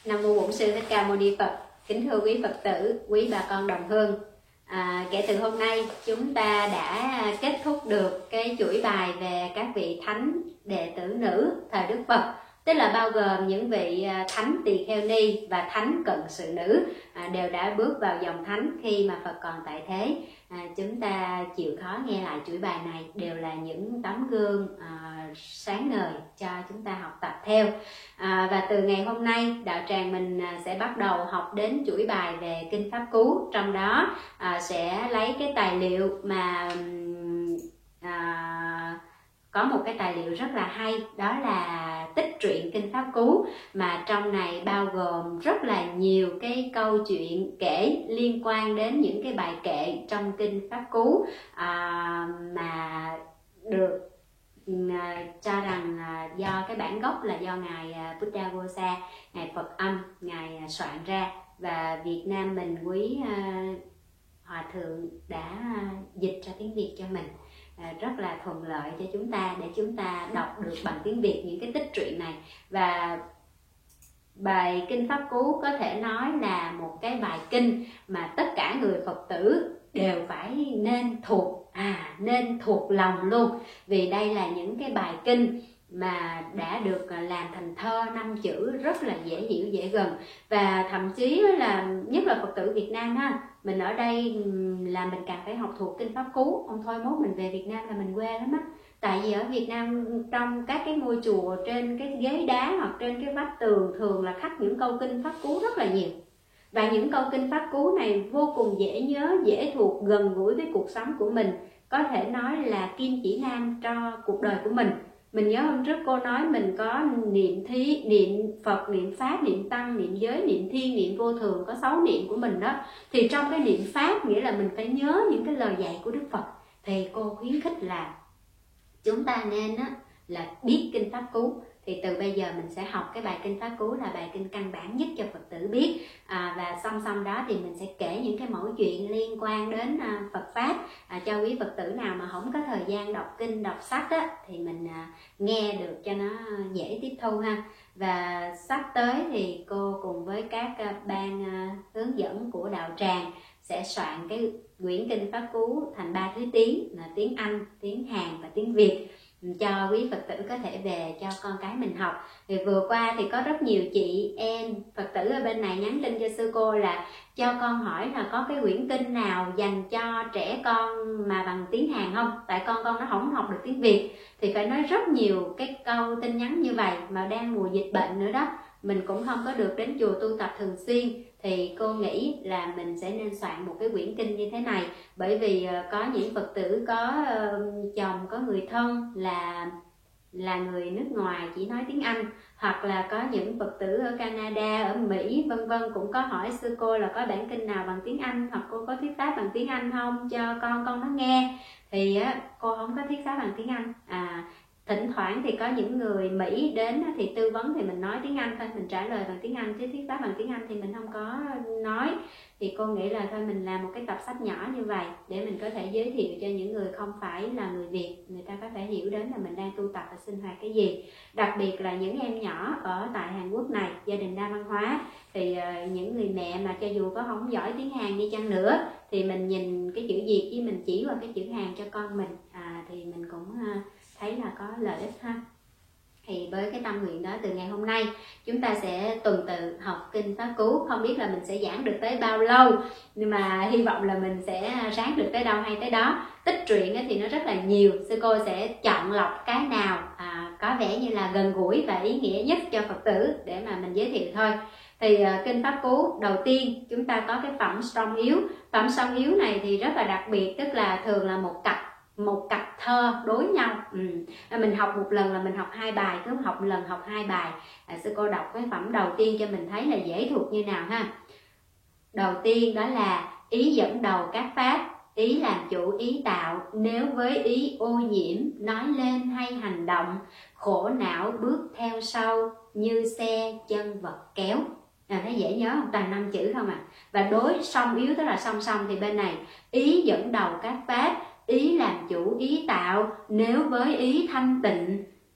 Nam mô Bổn Sư Thích Ca Mâu Ni Phật. Kính thưa quý Phật tử, quý bà con đồng hương. Kể từ hôm nay chúng ta đã kết thúc được cái chuỗi bài về các vị thánh đệ tử nữ thời Đức Phật, tức là bao gồm những vị thánh tỳ kheo ni và thánh cận sự nữ đều đã bước vào dòng thánh khi mà Phật còn tại thế. Chúng ta chịu khó nghe lại chuỗi bài này, đều là những tấm gương sáng ngời cho chúng ta học tập theo. Và từ ngày hôm nay đạo tràng mình sẽ bắt đầu học đến chuỗi bài về kinh Pháp Cú, trong đó sẽ lấy cái tài liệu mà có một cái tài liệu rất là hay, đó là tích truyện kinh Pháp Cú, mà trong này bao gồm rất là nhiều cái câu chuyện kể liên quan đến những cái bài kệ trong kinh Pháp Cú mà được cho rằng do cái bản gốc là do ngài Buddhaghosa, ngài Phật Âm, ngài soạn ra, và Việt Nam mình quý hòa thượng đã dịch ra tiếng Việt cho mình. Rất là thuận lợi cho chúng ta để chúng ta đọc được bằng tiếng Việt những cái tích truyện này. Và bài kinh Pháp Cú có thể nói là một cái bài kinh mà tất cả người Phật tử đều phải nên thuộc lòng luôn, vì đây là những cái bài kinh mà đã được làm thành thơ 5 chữ rất là dễ hiểu, dễ gần. Và thậm chí là nhất là Phật tử Việt Nam ha, mình ở đây là mình càng phải học thuộc kinh Pháp Cú. Ông thôi mốt mình về Việt Nam là mình quê lắm á. Tại vì ở Việt Nam trong các cái ngôi chùa, trên cái ghế đá hoặc trên cái vách tường thường là khắc những câu kinh Pháp Cú rất là nhiều. Và những câu kinh Pháp Cú này vô cùng dễ nhớ, dễ thuộc, gần gũi với cuộc sống của mình. Có thể nói là kim chỉ nam cho cuộc đời của mình. Mình nhớ hôm trước cô nói mình có niệm Phật, niệm Pháp, niệm Tăng, niệm Giới, niệm Thiên, niệm Vô Thường, có 6 niệm của mình đó. Thì trong cái niệm Pháp nghĩa là mình phải nhớ những cái lời dạy của Đức Phật. Thì cô khuyến khích là chúng ta nên là biết kinh Pháp Cú. Thì từ bây giờ mình sẽ học cái bài kinh Pháp Cú là bài kinh căn bản nhất cho Phật tử biết. Và song song đó thì mình sẽ kể những cái mẫu chuyện liên quan đến Phật Pháp cho quý Phật tử nào mà không có thời gian đọc kinh, đọc sách thì mình nghe được cho nó dễ tiếp thu ha. Và sắp tới thì cô cùng với các ban hướng dẫn của đạo tràng sẽ soạn cái quyển kinh Pháp Cú thành 3 thứ tiếng là tiếng Anh, tiếng Hàn và tiếng Việt, cho quý Phật tử có thể về cho con cái mình học. Thì vừa qua thì có rất nhiều chị em Phật tử ở bên này nhắn tin cho sư cô là cho con hỏi là có cái quyển kinh nào dành cho trẻ con mà bằng tiếng Hàn không, tại con nó không học được tiếng Việt. Thì phải nói rất nhiều cái câu tin nhắn như vậy, mà đang mùa dịch bệnh nữa đó, mình cũng không có được đến chùa tu tập thường xuyên. Thì cô nghĩ là mình sẽ nên soạn một cái quyển kinh như thế này, bởi vì có những Phật tử có chồng, có người thân là người nước ngoài chỉ nói tiếng Anh, hoặc là có những Phật tử ở Canada, ở Mỹ vân vân cũng có hỏi sư cô là có bản kinh nào bằng tiếng Anh, hoặc cô có thuyết pháp bằng tiếng Anh không cho con nó nghe. Thì cô không có thuyết pháp bằng tiếng Anh. Thỉnh thoảng thì có những người Mỹ đến thì tư vấn thì mình nói tiếng Anh thôi, mình trả lời bằng tiếng Anh, chứ thuyết pháp bằng tiếng Anh thì mình không có nói. Thì cô nghĩ là thôi mình làm một cái tập sách nhỏ như vậy để mình có thể giới thiệu cho những người không phải là người Việt, người ta có thể hiểu đến là mình đang tu tập và sinh hoạt cái gì. Đặc biệt là những em nhỏ ở tại Hàn Quốc này, gia đình đa văn hóa, thì những người mẹ mà cho dù có không giỏi tiếng Hàn đi chăng nữa thì mình nhìn cái chữ Việt với mình chỉ vào cái chữ Hàn cho con mình thì mình cũng thấy là có lợi ích ha. Thì với cái tâm nguyện đó, từ ngày hôm nay chúng ta sẽ tuần tự học kinh Pháp Cú. Không biết là mình sẽ giảng được tới bao lâu, nhưng mà hy vọng là mình sẽ ráng được tới đâu hay tới đó. Tích truyện thì nó rất là nhiều, sư cô sẽ chọn lọc cái nào có vẻ như là gần gũi và ý nghĩa nhất cho Phật tử để mà mình giới thiệu thôi. Thì kinh Pháp Cú đầu tiên chúng ta có cái phẩm song yếu. Phẩm song yếu này thì rất là đặc biệt, tức là thường là một cặp thơ đối nhau. Mình học một lần là mình học 2 bài, cứ học một lần học 2 bài. Sư cô đọc cái phẩm đầu tiên cho mình thấy là dễ thuộc như nào ha. Đầu tiên đó là ý dẫn đầu các pháp, ý làm chủ ý tạo, nếu với ý ô nhiễm, nói lên hay hành động, khổ não bước theo sau, như xe chân vật kéo. Thấy dễ nhớ không? Toàn 5 chữ không à. Và đối song yếu tức là song song, thì bên này ý dẫn đầu các pháp, ý làm chủ ý tạo, nếu với ý thanh tịnh,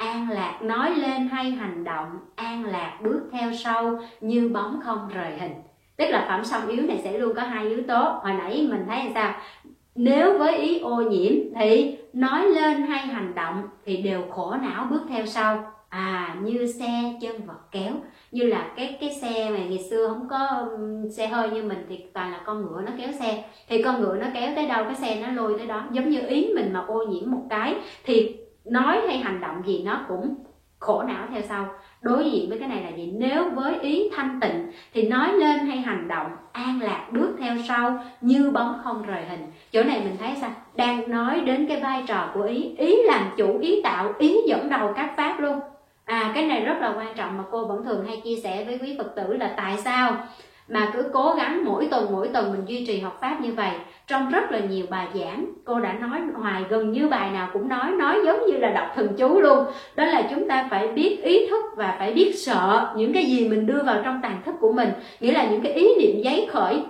an lạc nói lên hay hành động, an lạc bước theo sau như bóng không rời hình. Tức là phẩm song yếu này sẽ luôn có hai yếu tố. Hồi nãy mình thấy là sao? Nếu với ý ô nhiễm thì nói lên hay hành động thì đều khổ não bước theo sau. Như xe chân vật kéo, như là cái xe mà ngày xưa không có xe hơi như mình thì toàn là con ngựa nó kéo xe, thì con ngựa nó kéo tới đâu cái xe nó lôi tới đó. Giống như ý mình mà ô nhiễm một cái thì nói hay hành động gì nó cũng khổ não theo sau. Đối diện với cái này là gì? Nếu với ý thanh tịnh thì nói lên hay hành động, an lạc bước theo sau như bóng không rời hình. Chỗ này mình thấy sao? Đang nói đến cái vai trò của ý. Ý làm chủ, ý tạo, ý dẫn đầu các pháp luôn. Cái này rất là quan trọng mà cô vẫn thường hay chia sẻ với quý Phật tử là tại sao mà cứ cố gắng mỗi tuần mình duy trì học pháp như vậy. Trong rất là nhiều bài giảng cô đã nói hoài, gần như bài nào cũng nói giống như là đọc thần chú luôn. Đó là chúng ta phải biết ý thức và phải biết sợ những cái gì mình đưa vào trong tàng thức của mình. Nghĩa là những cái ý niệm giấy khởi.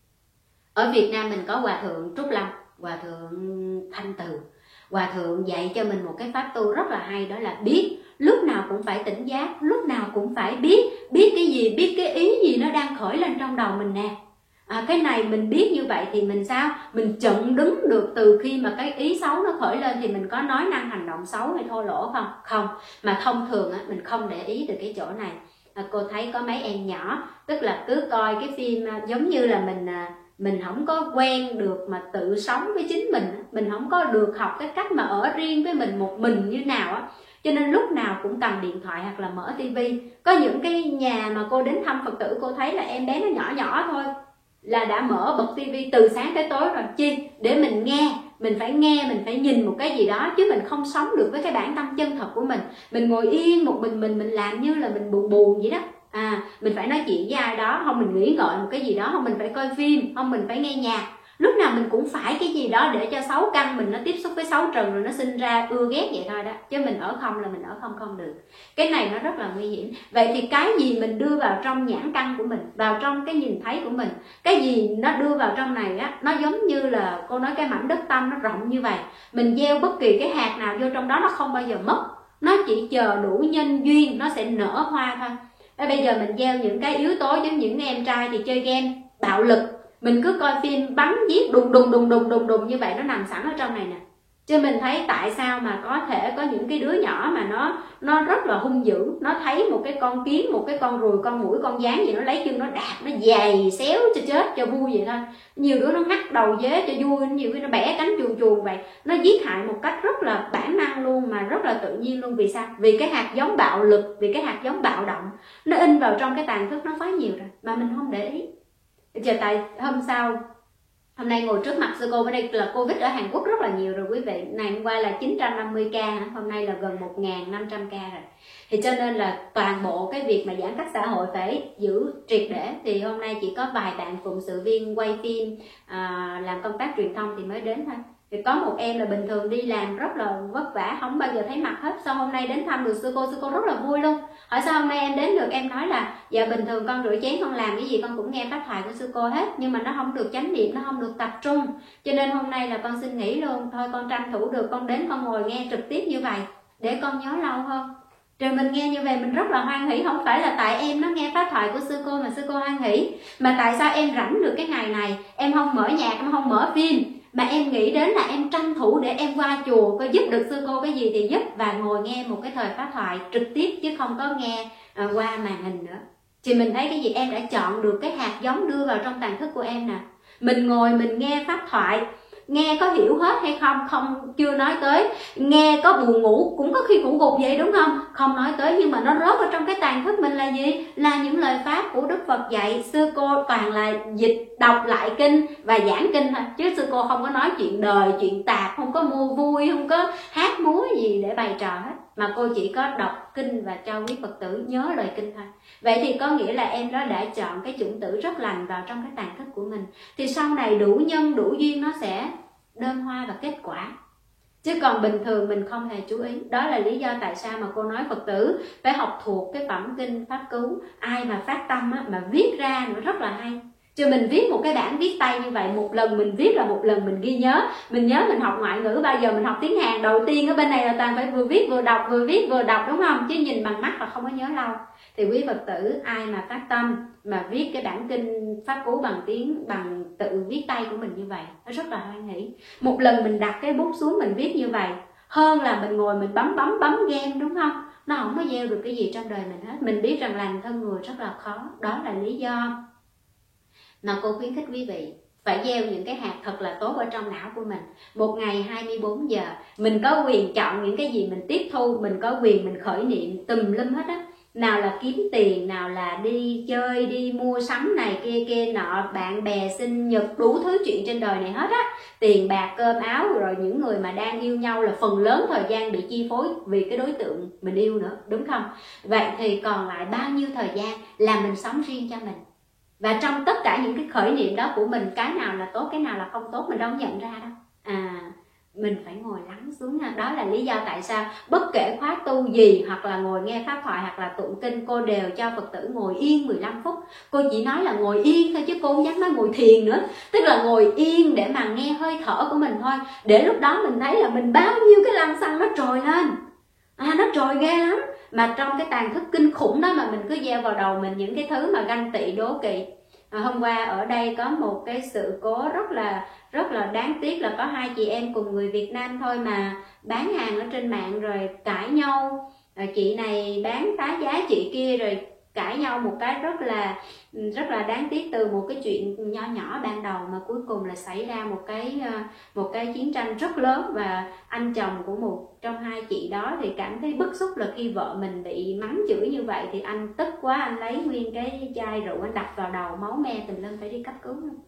Ở Việt Nam mình có Hòa Thượng Trúc Lâm, Hòa Thượng Thanh Từ. Hòa Thượng dạy cho mình một cái pháp tu rất là hay, đó là biết. Lúc nào cũng phải tỉnh giác, lúc nào cũng phải biết cái gì, biết cái ý gì nó đang khởi lên trong đầu mình nè. Cái này mình biết như vậy thì mình sao? Mình chặn đứng được từ khi mà cái ý xấu nó khởi lên thì mình có nói năng hành động xấu hay thô lỗ không? Không. Mà thông thường mình không để ý từ cái chỗ này. Cô thấy có mấy em nhỏ, tức là cứ coi cái phim giống như là mình không có quen được mà tự sống với chính mình không có được học cái cách mà ở riêng với mình một mình như nào á. Cho nên lúc nào cũng cầm điện thoại hoặc là mở tivi. Có những cái nhà mà cô đến thăm Phật tử, cô thấy là em bé nó nhỏ thôi là đã mở bật tivi từ sáng tới tối rồi. Chi? Để mình nghe, mình phải nhìn một cái gì đó, chứ mình không sống được với cái bản tâm chân thật của mình. Mình ngồi yên một mình làm như là mình buồn vậy đó. Mình phải nói chuyện với ai đó, không mình nghĩ ngợi một cái gì đó, không mình phải coi phim, không mình phải nghe nhạc. Lúc nào mình cũng phải cái gì đó để cho sáu căn mình nó tiếp xúc với sáu trần rồi nó sinh ra ưa ghét vậy thôi đó. Chứ mình ở không là mình ở không được. Cái này nó rất là nguy hiểm. Vậy thì cái gì mình đưa vào trong nhãn căn của mình, vào trong cái nhìn thấy của mình, cái gì nó đưa vào trong này á, nó giống như là cô nói cái mảnh đất tâm nó rộng như vậy. Mình gieo bất kỳ cái hạt nào vô trong đó nó không bao giờ mất. Nó chỉ chờ đủ nhân duyên nó sẽ nở hoa thôi. Bây giờ mình gieo những cái yếu tố giống những em trai thì chơi game bạo lực, mình cứ coi phim bắn giết đùng đùng như vậy, nó nằm sẵn ở trong này nè. Chứ mình thấy tại sao mà có thể có những cái đứa nhỏ mà nó rất là hung dữ, nó thấy một cái con kiến, một cái con ruồi, con muỗi, con gián gì nó lấy chân nó đạp, nó giày xéo cho chết cho vui vậy thôi. Nhiều đứa nó ngắt đầu dế cho vui, nhiều cái nó bẻ cánh chuồn vậy. Nó giết hại một cách rất là bản năng luôn, mà rất là tự nhiên luôn. Vì sao? Vì cái hạt giống bạo lực, vì cái hạt giống bạo động nó in vào trong cái tàng thức nó quá nhiều rồi mà mình không để ý. Chờ tại hôm nay ngồi trước mặt sư cô, ở đây là Covid ở Hàn Quốc rất là nhiều rồi quý vị. Ngày hôm qua là 950 ca, hôm nay là gần 1.500 ca rồi. Thì cho nên là toàn bộ cái việc mà giãn cách xã hội phải giữ triệt để. Thì hôm nay chỉ có vài bạn phụng sự viên quay phim, làm công tác truyền thông thì mới đến thôi. Thì có một em là bình thường đi làm rất là vất vả, không bao giờ thấy mặt hết. Sau hôm nay đến thăm được sư cô rất là vui luôn. Hỏi sao hôm nay em đến được, em nói là dạ bình thường con rửa chén, con làm cái gì con cũng nghe pháp thoại của sư cô hết, nhưng mà nó không được chánh niệm, nó không được tập trung, cho nên hôm nay là con xin nghỉ luôn. Thôi con tranh thủ được con đến con ngồi nghe trực tiếp như vậy để con nhớ lâu hơn. Rồi mình nghe như vậy mình rất là hoan hỷ. Không phải là tại em nó nghe pháp thoại của sư cô mà sư cô hoan hỷ, mà tại sao em rảnh được cái ngày này, em không mở nhạc, em không mở phim, mà em nghĩ đến là em tranh thủ để em qua chùa, có giúp được sư cô cái gì thì giúp, và ngồi nghe một cái thời pháp thoại trực tiếp chứ không có nghe qua màn hình nữa. Thì mình thấy cái gì em đã chọn được cái hạt giống đưa vào trong tàng thức của em nè. Mình ngồi mình nghe pháp thoại, nghe có hiểu hết hay không, không chưa nói tới. Nghe có buồn ngủ, cũng có khi ngủ gục vậy đúng không, không nói tới. Nhưng mà nó rớt ở trong cái tàng thức mình là gì? Là những lời pháp của Đức Phật dạy. Sư cô toàn là dịch, đọc lại kinh và giảng kinh thôi, chứ sư cô không có nói chuyện đời, chuyện tạp, không có mua vui, không có hát múa gì để bày trò hết, mà cô chỉ có đọc kinh và cho quý Phật tử nhớ lời kinh thôi. Vậy thì có nghĩa là em đó đã chọn cái chủng tử rất lành vào trong cái tàng thức của mình, thì sau này đủ nhân đủ duyên nó sẽ đơn hoa và kết quả. Chứ còn bình thường mình không hề chú ý. Đó là lý do tại sao mà cô nói Phật tử phải học thuộc cái phẩm kinh Pháp Cú. Ai mà phát tâm á, mà viết ra nữa rất là hay. Cho mình viết một cái bản viết tay như vậy, một lần mình viết là một lần mình ghi nhớ. Mình nhớ mình học ngoại ngữ bao giờ mình học tiếng Hàn đầu tiên ở bên này là toàn phải vừa viết vừa đọc, vừa viết vừa đọc, đúng không? Chứ nhìn bằng mắt là không có nhớ lâu. Thì quý Phật tử ai mà phát tâm mà viết cái bản kinh Pháp Cú bằng tự viết tay của mình như vậy, nó rất là hoan hỷ. Một lần mình đặt cái bút xuống mình viết như vậy hơn là mình ngồi mình bấm game, đúng không? Nó không có gieo được cái gì trong đời mình hết. Mình biết rằng lành thân người rất là khó. Đó là lý do mà cô khuyến khích quý vị phải gieo những cái hạt thật là tốt ở trong não của mình. Một ngày 24 giờ mình có quyền chọn những cái gì mình tiếp thu, mình có quyền mình khởi niệm tùm lum hết á. Nào là kiếm tiền, nào là đi chơi, đi mua sắm này kia nọ, bạn bè sinh nhật, đủ thứ chuyện trên đời này hết á. Tiền bạc cơm áo, rồi những người mà đang yêu nhau là phần lớn thời gian bị chi phối vì cái đối tượng mình yêu nữa, đúng không? Vậy thì còn lại bao nhiêu thời gian là mình sống riêng cho mình. Và trong tất cả những cái khởi niệm đó của mình, cái nào là tốt, cái nào là không tốt mình đâu nhận ra đâu. Mình phải ngồi lắng xuống ha. Đó là lý do tại sao bất kể khóa tu gì, hoặc là ngồi nghe pháp thoại, hoặc là tụng kinh, cô đều cho Phật tử ngồi yên 15 phút. Cô chỉ nói là ngồi yên thôi, chứ cô không dám nói ngồi thiền nữa. Tức là ngồi yên để mà nghe hơi thở của mình thôi. Để lúc đó mình thấy là mình bao nhiêu cái lăng xăng nó trồi lên. Nó trồi ghê lắm. Mà trong cái tàn thức kinh khủng đó mà mình cứ gieo vào đầu mình những cái thứ mà ganh tị đố kỵ. Hôm qua ở đây có một cái sự cố rất là đáng tiếc, là có hai chị em cùng người Việt Nam thôi mà bán hàng ở trên mạng rồi cãi nhau. Chị này bán phá giá chị kia rồi cãi nhau một cái rất là đáng tiếc, từ một cái chuyện nho nhỏ ban đầu mà cuối cùng là xảy ra một cái chiến tranh rất lớn. Và anh chồng của một trong hai chị đó thì cảm thấy bức xúc là khi vợ mình bị mắng chửi như vậy thì anh tức quá, anh lấy nguyên cái chai rượu anh đập vào đầu, máu me tùm lum, phải đi cấp cứu luôn.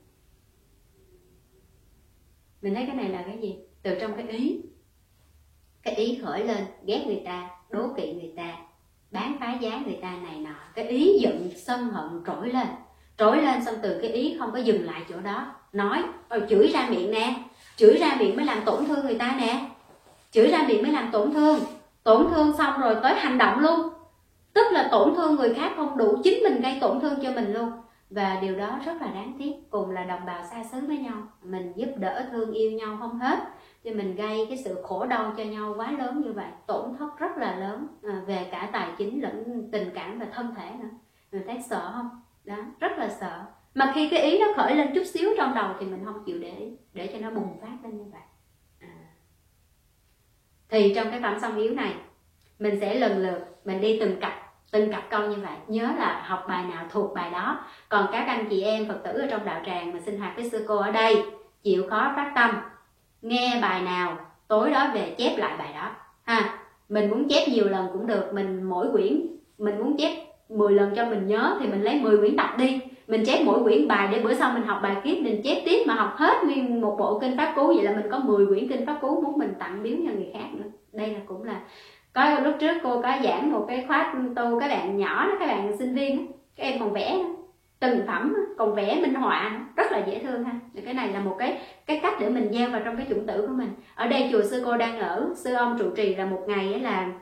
Mình thấy cái này là cái gì? Từ trong cái ý khởi lên ghét người ta, đố kỵ người ta, bán phá giá người ta này nọ, cái ý giận sân hận trỗi lên xong từ cái ý không có dừng lại chỗ đó, nói chửi ra miệng nè, chửi ra miệng mới làm tổn thương người ta nè, chửi ra miệng mới làm tổn thương xong rồi tới hành động luôn, tức là tổn thương người khác không đủ, chính mình gây tổn thương cho mình luôn. Và điều đó rất là đáng tiếc. Cùng là đồng bào xa xứ với nhau, mình giúp đỡ thương yêu nhau không hết, cho mình gây cái sự khổ đau cho nhau quá lớn như vậy, tổn thất rất là lớn về cả tài chính lẫn tình cảm và thân thể nữa. Mình thấy sợ không? Đó, rất là sợ. Mà khi cái ý nó khởi lên chút xíu trong đầu thì mình không chịu để cho nó bùng phát lên như vậy. Thì trong cái phẩm song yếu này mình sẽ lần lượt mình đi từng cặp câu như vậy. Nhớ là học bài nào thuộc bài đó. Còn các anh chị em Phật tử ở trong đạo tràng mà sinh hoạt với sư cô ở đây, chịu khó phát tâm, nghe bài nào tối đó về chép lại bài đó ha. Mình muốn chép nhiều lần cũng được, mình mỗi quyển mình muốn chép 10 lần cho mình nhớ thì mình lấy 10 quyển đọc đi, mình chép mỗi quyển bài để bữa sau mình học bài tiếp, mình chép tiếp mà học hết nguyên một bộ kinh Pháp Cú, vậy là mình có 10 quyển kinh Pháp Cú muốn mình tặng biếu cho người khác nữa. Đây là cũng là có lúc trước cô có giảng một cái khóa tu các bạn nhỏ đó, các bạn sinh viên, các em còn vẽ từng phẩm, còn vẽ minh họa rất là dễ thương ha. Cái này là một cái cách để mình gieo vào trong cái chủng tử của mình. Ở đây chùa sư cô đang ở, sư ông trụ trì là một ngày ấy là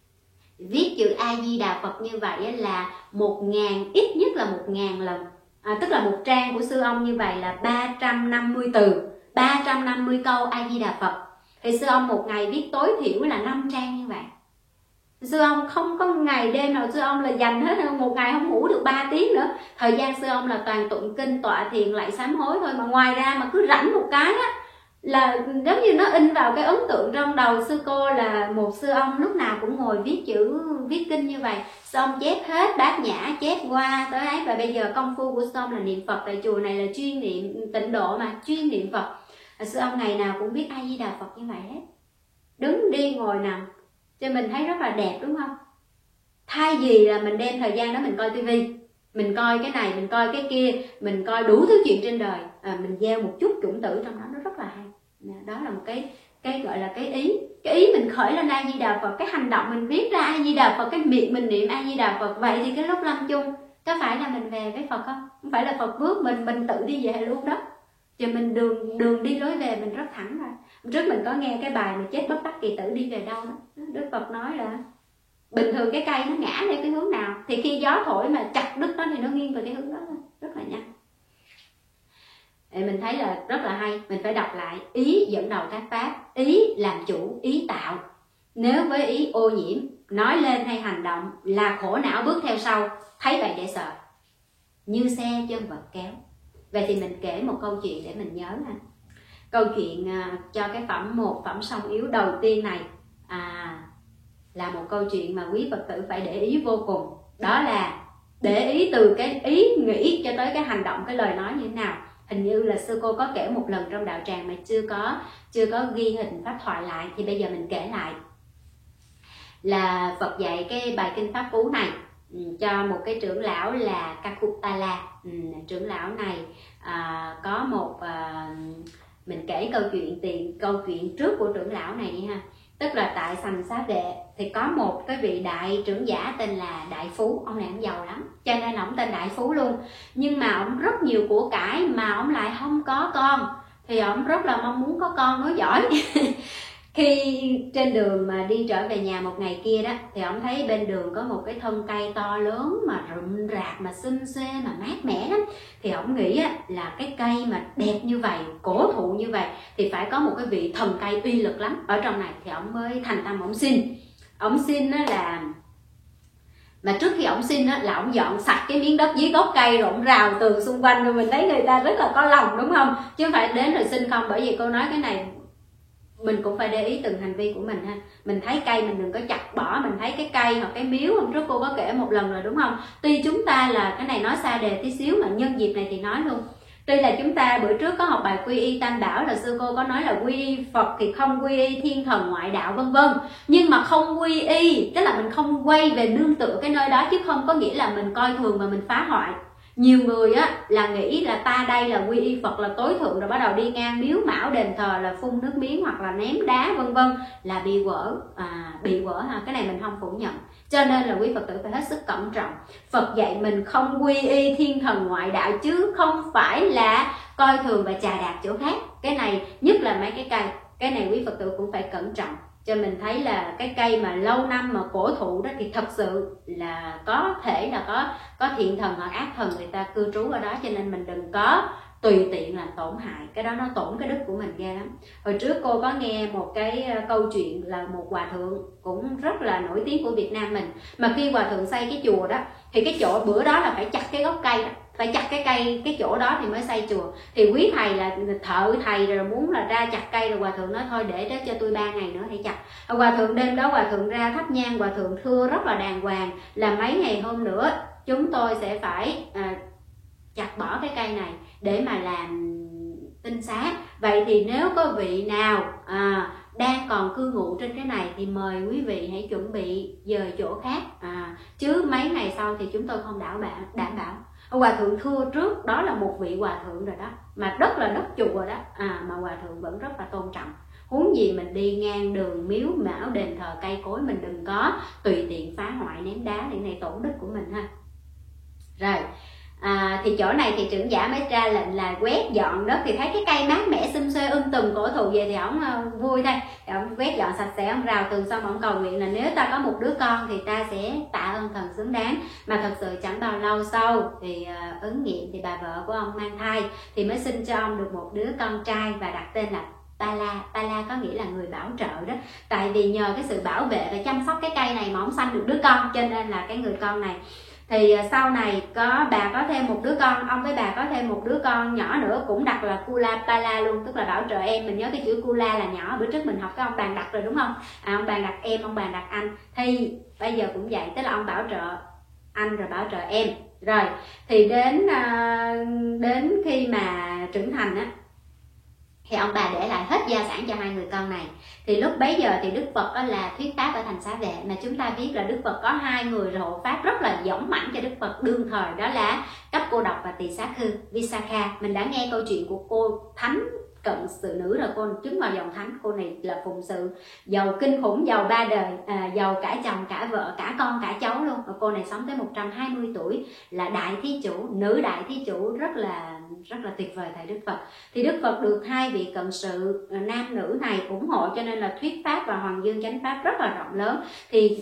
viết chữ A Di Đà Phật như vậy là 1000, ít nhất là 1000 lần. Tức là một trang của sư ông như vậy là 350 từ, 350 câu A Di Đà Phật. Thì sư ông một ngày viết tối thiểu là 5 trang như vậy. Sư ông không có ngày đêm nào sư ông là dành hết, một ngày không ngủ được 3 tiếng nữa. Thời gian sư ông là toàn tụng kinh, tọa thiền, lại sám hối thôi. Mà ngoài ra mà cứ rảnh một cái á, là giống như nó in vào cái ấn tượng trong đầu sư cô là một sư ông lúc nào cũng ngồi viết chữ, viết kinh như vậy. Sư ông chép hết Bát Nhã, chép qua tới ấy. Và bây giờ công phu của sư ông là niệm Phật. Tại chùa này là chuyên niệm tịnh độ mà, chuyên niệm Phật. Sư ông ngày nào cũng viết A Di Đà Phật như vậy hết, đứng đi ngồi nằm, cho mình thấy rất là đẹp đúng không? Thay vì là mình đem thời gian đó mình coi tivi, mình coi cái này, mình coi cái kia, mình coi đủ thứ chuyện trên đời, mình gieo một chút chủng tử trong đó, nó rất là hay. Đó là một cái gọi là cái ý mình khởi lên A Di Đà Phật, cái hành động mình viết ra A Di Đà Phật, cái miệng mình niệm A Di Đà Phật. Vậy thì cái lúc lâm chung có phải là mình về với Phật không? Không phải là Phật bước mình tự đi về luôn đó. Chứ mình đường đi lối về mình rất thẳng rồi. Trước mình có nghe cái bài mà chết bất đắc kỳ tử đi về đâu đó. Đức Phật nói là bình thường cái cây nó ngã theo cái hướng nào thì khi gió thổi mà chặt đứt nó thì nó nghiêng về cái hướng đó, rất là nhanh. Thì mình thấy là rất là hay. Mình phải đọc lại: ý dẫn đầu các pháp, ý làm chủ, ý tạo. Nếu với ý ô nhiễm, nói lên hay hành động là khổ não bước theo sau, thấy vậy để sợ, như xe chân vật kéo. Vậy thì mình kể một câu chuyện để mình nhớ ha. Câu chuyện cho cái phẩm song yếu đầu tiên này là một câu chuyện mà quý Phật tử phải để ý vô cùng. Đó là để ý từ cái ý nghĩ cho tới cái hành động, cái lời nói như thế nào. Hình như là sư cô có kể một lần trong đạo tràng mà chưa có ghi hình pháp thoại lại, thì bây giờ mình kể lại. Là Phật dạy cái bài kinh pháp cú này cho một cái trưởng lão là Kakutala. Trưởng lão này có một mình kể câu chuyện trước của trưởng lão này ha. Tức là tại Sành Xá Vệ thì có một cái vị đại trưởng giả tên là Đại Phú. Ông này ông giàu lắm, cho nên ông tên Đại Phú luôn. Nhưng mà ông rất nhiều của cải mà ông lại không có con, thì ông rất là mong muốn có con nối dõi. Khi trên đường mà đi trở về nhà một ngày kia đó, thì ông thấy bên đường có một cái thân cây to lớn mà rậm rạp, mà xum xuê, mà mát mẻ lắm. Thì ông nghĩ là cái cây mà đẹp như vậy, cổ thụ như vậy, thì phải có một cái vị thần cây uy lực lắm ở trong này. Thì ông mới thành tâm ông xin. Ông xin là, mà trước khi ông xin là ông dọn sạch cái miếng đất dưới gốc cây, rồi ông rào tường xung quanh, rồi mình thấy người ta rất là có lòng, đúng không? Chứ không phải đến rồi xin không. Bởi vì cô nói cái này mình cũng phải để ý từng hành vi của mình ha. Mình thấy cây mình đừng có chặt bỏ. Mình thấy cái cây hoặc cái miếu, hôm trước cô có kể một lần rồi đúng không? Tuy chúng ta là, cái này nói xa đề tí xíu mà nhân dịp này thì nói luôn. Tuy là chúng ta bữa trước có học bài quy y tam bảo, là sư cô có nói là quy y Phật thì không quy y thiên thần ngoại đạo vân vân. Nhưng mà không quy y, tức là mình không quay về nương tựa cái nơi đó, chứ không có nghĩa là mình coi thường và mình phá hoại. Nhiều người là nghĩ là ta đây là quy y Phật là tối thượng, rồi bắt đầu đi ngang miếu mão đền thờ là phun nước miếng hoặc là ném đá vân vân, là bị quở ha. Cái này mình không phủ nhận. Cho nên là quý Phật tử phải hết sức cẩn trọng. Phật dạy mình không quy y thiên thần ngoại đạo, chứ không phải là coi thường và chà đạp chỗ khác. Cái này nhất là mấy cái cây, cái này quý Phật tử cũng phải cẩn trọng. Cho mình thấy là cái cây mà lâu năm mà cổ thụ đó, thì thật sự là có thể là có thiện thần hoặc ác thần người ta cư trú ở đó. Cho nên mình đừng có tùy tiện làm tổn hại, cái đó nó tổn cái đức của mình ghê lắm. Hồi trước cô có nghe một cái câu chuyện là một hòa thượng cũng rất là nổi tiếng của Việt Nam mình, mà khi hòa thượng xây cái chùa đó, thì cái chỗ bữa đó là phải chặt cái gốc cây đó, phải chặt cái cây cái chỗ đó thì mới xây chùa. Thì quý thầy là thợ thầy rồi, muốn là ra chặt cây, rồi hòa thượng nói thôi để đó cho tôi 3 ngày nữa hãy chặt. Hòa thượng đêm đó hòa thượng ra thắp nhang, hòa thượng thưa rất là đàng hoàng là mấy ngày hôm nữa chúng tôi sẽ phải chặt bỏ cái cây này để mà làm tinh xá. Vậy thì nếu có vị nào đang còn cư ngụ trên cái này thì mời quý vị hãy chuẩn bị dời chỗ khác, chứ mấy ngày sau thì chúng tôi không đảm bảo. Hòa thượng thưa trước đó là một vị hòa thượng rồi đó, mà đất là đất chùa rồi đó, mà hòa thượng vẫn rất là tôn trọng. Huống gì mình đi ngang đường miếu mão đền thờ cây cối, mình đừng có tùy tiện phá hoại ném đá, để này tổn đức của mình ha. Rồi thì chỗ này thì trưởng giả mới ra lệnh là quét dọn đất. Thì thấy cái cây mát mẻ xum xuê tùm cổ thụ về thì ổng vui thôi, thì ổng quét dọn sạch sẽ, ổng rào tường xong ổng cầu nguyện là nếu ta có một đứa con thì ta sẽ tạ ơn thần xứng đáng. Mà thật sự chẳng bao lâu sau thì ứng nghiệm, thì bà vợ của ông mang thai, thì mới sinh cho ông được một đứa con trai và đặt tên là Tala. Tala có nghĩa là người bảo trợ đó. Tại vì nhờ cái sự bảo vệ và chăm sóc cái cây này mà ông sanh được đứa con, cho nên là cái người con này. Thì sau này bà có thêm một đứa con, ông với bà có thêm một đứa con nhỏ nữa, cũng đặt là Kula Pala luôn, tức là bảo trợ em. Mình nhớ cái chữ Kula là nhỏ, bữa trước mình học cái ông bàn đặt rồi đúng không? Ông bàn đặt em, ông bàn đặt anh. Thì bây giờ cũng vậy, tức là ông bảo trợ anh rồi bảo trợ em. Rồi thì đến khi mà trưởng thành á, thì ông bà để lại hết gia sản cho hai người con này. Thì lúc bấy giờ thì Đức Phật là thuyết pháp ở thành Xá Vệ, mà chúng ta biết là Đức Phật có hai người hộ pháp rất là dõng mãnh cho Đức Phật đương thời, đó là Cấp Cô Độc và Tỳ Xá Khư Visakha. Mình đã nghe câu chuyện của cô thánh cận sự nữ rồi, cô chứng vào dòng thánh. Cô này là phụng sự giàu kinh khủng, giàu 3 đời, giàu cả chồng cả vợ cả con cả cháu luôn. Và cô này sống tới 120 tuổi, là đại thí chủ, nữ đại thí chủ, rất là tuyệt vời thầy Đức Phật. Thì Đức Phật được hai vị cận sự nam nữ này ủng hộ, cho nên là thuyết pháp và Hoàng Dương chánh pháp rất là rộng lớn. Thì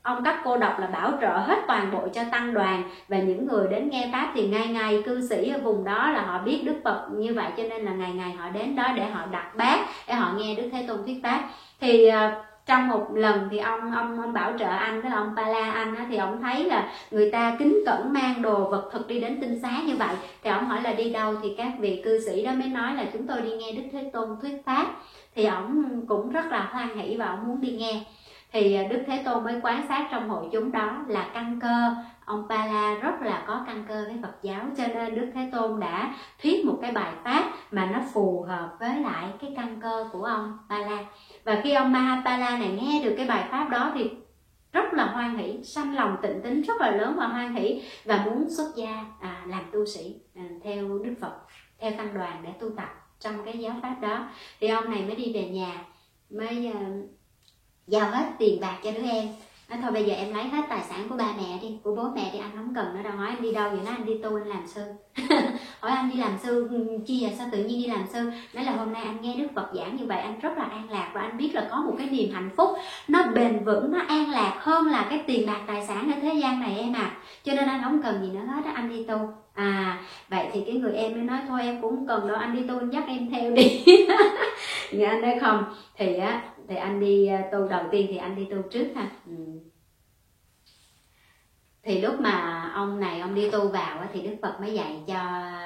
ông Các Cô Độc là bảo trợ hết toàn bộ cho tăng đoàn, và những người đến nghe pháp thì ngày ngày cư sĩ ở vùng đó là họ biết Đức Phật như vậy, cho nên là ngày ngày họ đến đó để họ đặt bát, để họ nghe Đức Thế Tôn thuyết pháp. Thì trong một lần thì ông bảo trợ anh, tức là ông Pala anh á, thì ông thấy là người ta kính cẩn mang đồ vật thực đi đến tinh xá như vậy, thì ông hỏi là đi đâu, thì các vị cư sĩ đó mới nói là chúng tôi đi nghe Đức Thế Tôn thuyết pháp. Thì ông cũng rất là hoan hỷ và ông muốn đi nghe. Thì Đức Thế Tôn mới quan sát trong hội chúng đó là căn cơ ông Pala rất là có căn cơ với Phật giáo, cho nên Đức Thế Tôn đã thuyết một cái bài pháp mà nó phù hợp với lại cái căn cơ của ông Pala. Và khi ông Mahapala này nghe được cái bài pháp đó thì rất là hoan hỷ, sanh lòng tịnh tín rất là lớn và hoan hỷ, và muốn xuất gia làm tu sĩ theo Đức Phật, theo tăng đoàn để tu tập trong cái giáo pháp đó. Thì ông này mới đi về nhà, mới giao hết tiền bạc cho đứa em. Nói thôi bây giờ em lấy hết tài sản của ba mẹ đi, của bố mẹ đi, anh không cần nữa đâu. Hỏi anh đi đâu vậy? Nói anh đi tu, anh làm sư. Hỏi anh đi làm sư chi vậy, sao tự nhiên đi làm sư? Nói là hôm nay anh nghe Đức Phật giảng như vậy anh rất là an lạc, và anh biết là có một cái niềm hạnh phúc nó bền vững, nó an lạc hơn là cái tiền bạc tài sản ở thế gian này em à, cho nên anh không cần gì nữa hết, anh đi tu. Vậy thì cái người em mới nói thôi em cũng không cần đâu, anh đi tu anh dắt em theo đi. Nhưng anh nói không, thì anh đi tu, đầu tiên thì anh đi tu trước ha. Thì lúc mà ông này ông đi tu vào thì Đức Phật mới dạy cho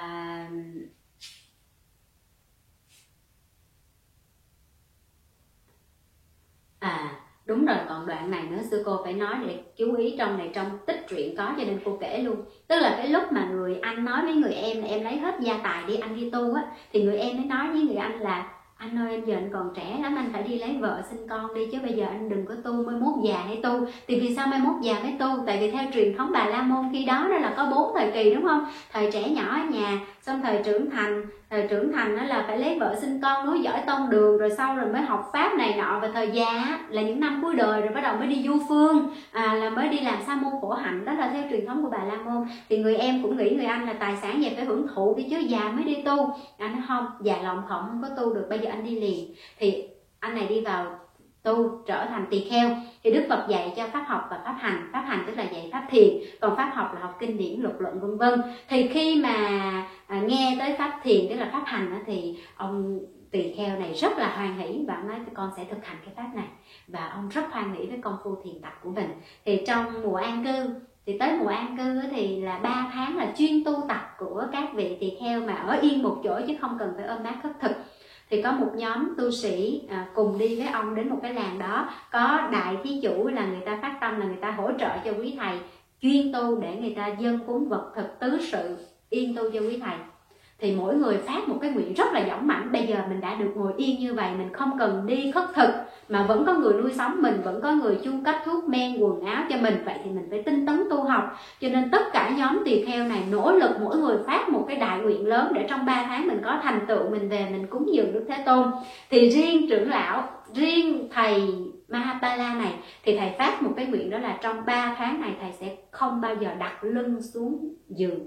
đúng rồi, còn đoạn này nữa sư cô phải nói để chú ý, trong này trong tích truyện có cho nên cô kể luôn. Tức là cái lúc mà người anh nói với người em là em lấy hết gia tài đi anh đi tu á, thì người em mới nói với người anh là anh ơi anh giờ anh còn trẻ lắm, anh phải đi lấy vợ sinh con đi, chứ bây giờ anh đừng có tu, mai mốt già hãy tu. Thì vì sao mai mốt già mới tu? Tại vì theo truyền thống Bà La Môn khi đó là có 4 thời kỳ đúng không? Thời trẻ nhỏ ở nhà, xong thời trưởng thành đó là phải lấy vợ sinh con, nối dõi tông đường, rồi sau rồi mới học pháp này nọ, và thời già là những năm cuối đời rồi bắt đầu mới đi du phương, là mới đi làm sa môn khổ hạnh. Đó là theo truyền thống của Bà La Môn. Thì người em cũng nghĩ người anh là tài sản về phải hưởng thụ đi chứ, già mới đi tu. Anh nói không, già lòng thọng không có tu được, bây giờ anh đi liền. Thì anh này đi vào tu trở thành tỳ kheo. Thì Đức Phật dạy cho pháp học và pháp hành. Pháp hành tức là dạy pháp thiền, còn pháp học là học kinh điển luật luận vân vân. Thì khi mà nghe tới pháp thiền tức là pháp hành thì ông tỳ kheo này rất là hoan hỷ, và ông nói con sẽ thực hành cái pháp này, và ông rất hoan hỷ với công phu thiền tập của mình. Thì trong mùa an cư, thì tới mùa an cư thì là 3 tháng là chuyên tu tập của các vị tỳ kheo mà ở yên một chỗ chứ không cần phải ôm bát khất thực. Thì có một nhóm tu sĩ cùng đi với ông đến một cái làng đó, có đại thí chủ là người ta phát tâm là người ta hỗ trợ cho quý thầy chuyên tu để người ta dâng cúng vật thực tứ sự yên tu cho quý thầy. Thì mỗi người phát một cái nguyện rất là dõng mãnh, bây giờ mình đã được ngồi yên như vậy, mình không cần đi khất thực mà vẫn có người nuôi sống mình, vẫn có người chu cấp thuốc men quần áo cho mình, vậy thì mình phải tinh tấn tu học. Cho nên tất cả nhóm tỳ kheo này nỗ lực mỗi người phát một cái đại nguyện lớn để trong 3 tháng mình có thành tựu, mình về mình cúng dường Đức Thế Tôn. Thì riêng trưởng lão, riêng thầy Mahapala này thì thầy phát một cái nguyện, đó là trong 3 tháng này thầy sẽ không bao giờ đặt lưng xuống giường,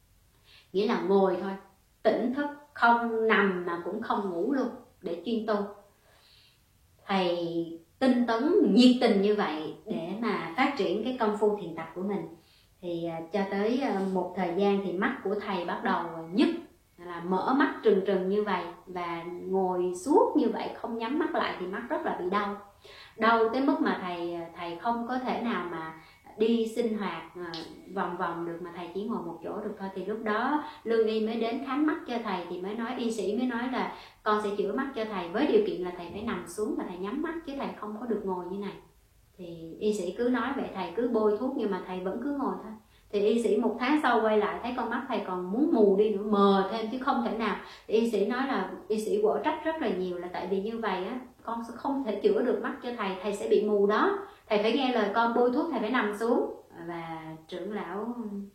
nghĩa là ngồi thôi, tỉnh thức, không nằm mà cũng không ngủ luôn, để chuyên tu. Thầy tinh tấn nhiệt tình như vậy để mà phát triển cái công phu thiền tập của mình. Thì cho tới một thời gian thì mắt của thầy bắt đầu nhức, là mở mắt trừng trừng như vậy, và ngồi suốt như vậy không nhắm mắt lại thì mắt rất là bị đau tới mức mà thầy không có thể nào mà đi sinh hoạt vòng vòng được, mà thầy chỉ ngồi một chỗ được thôi. Thì lúc đó lương y mới đến khám mắt cho thầy, thì mới nói, y sĩ mới nói là con sẽ chữa mắt cho thầy với điều kiện là thầy phải nằm xuống và thầy nhắm mắt, chứ thầy không có được ngồi như này. Thì y sĩ cứ nói vậy, thầy cứ bôi thuốc nhưng mà thầy vẫn cứ ngồi thôi. Thì y sĩ 1 tháng sau quay lại thấy con mắt thầy còn muốn mù đi nữa, mờ thêm chứ không thể nào. Thì y sĩ nói là y sĩ quở trách rất là nhiều, là tại vì như vậy con sẽ không thể chữa được mắt cho thầy sẽ bị mù đó, thầy phải nghe lời con, bôi thuốc thầy phải nằm xuống. Và trưởng lão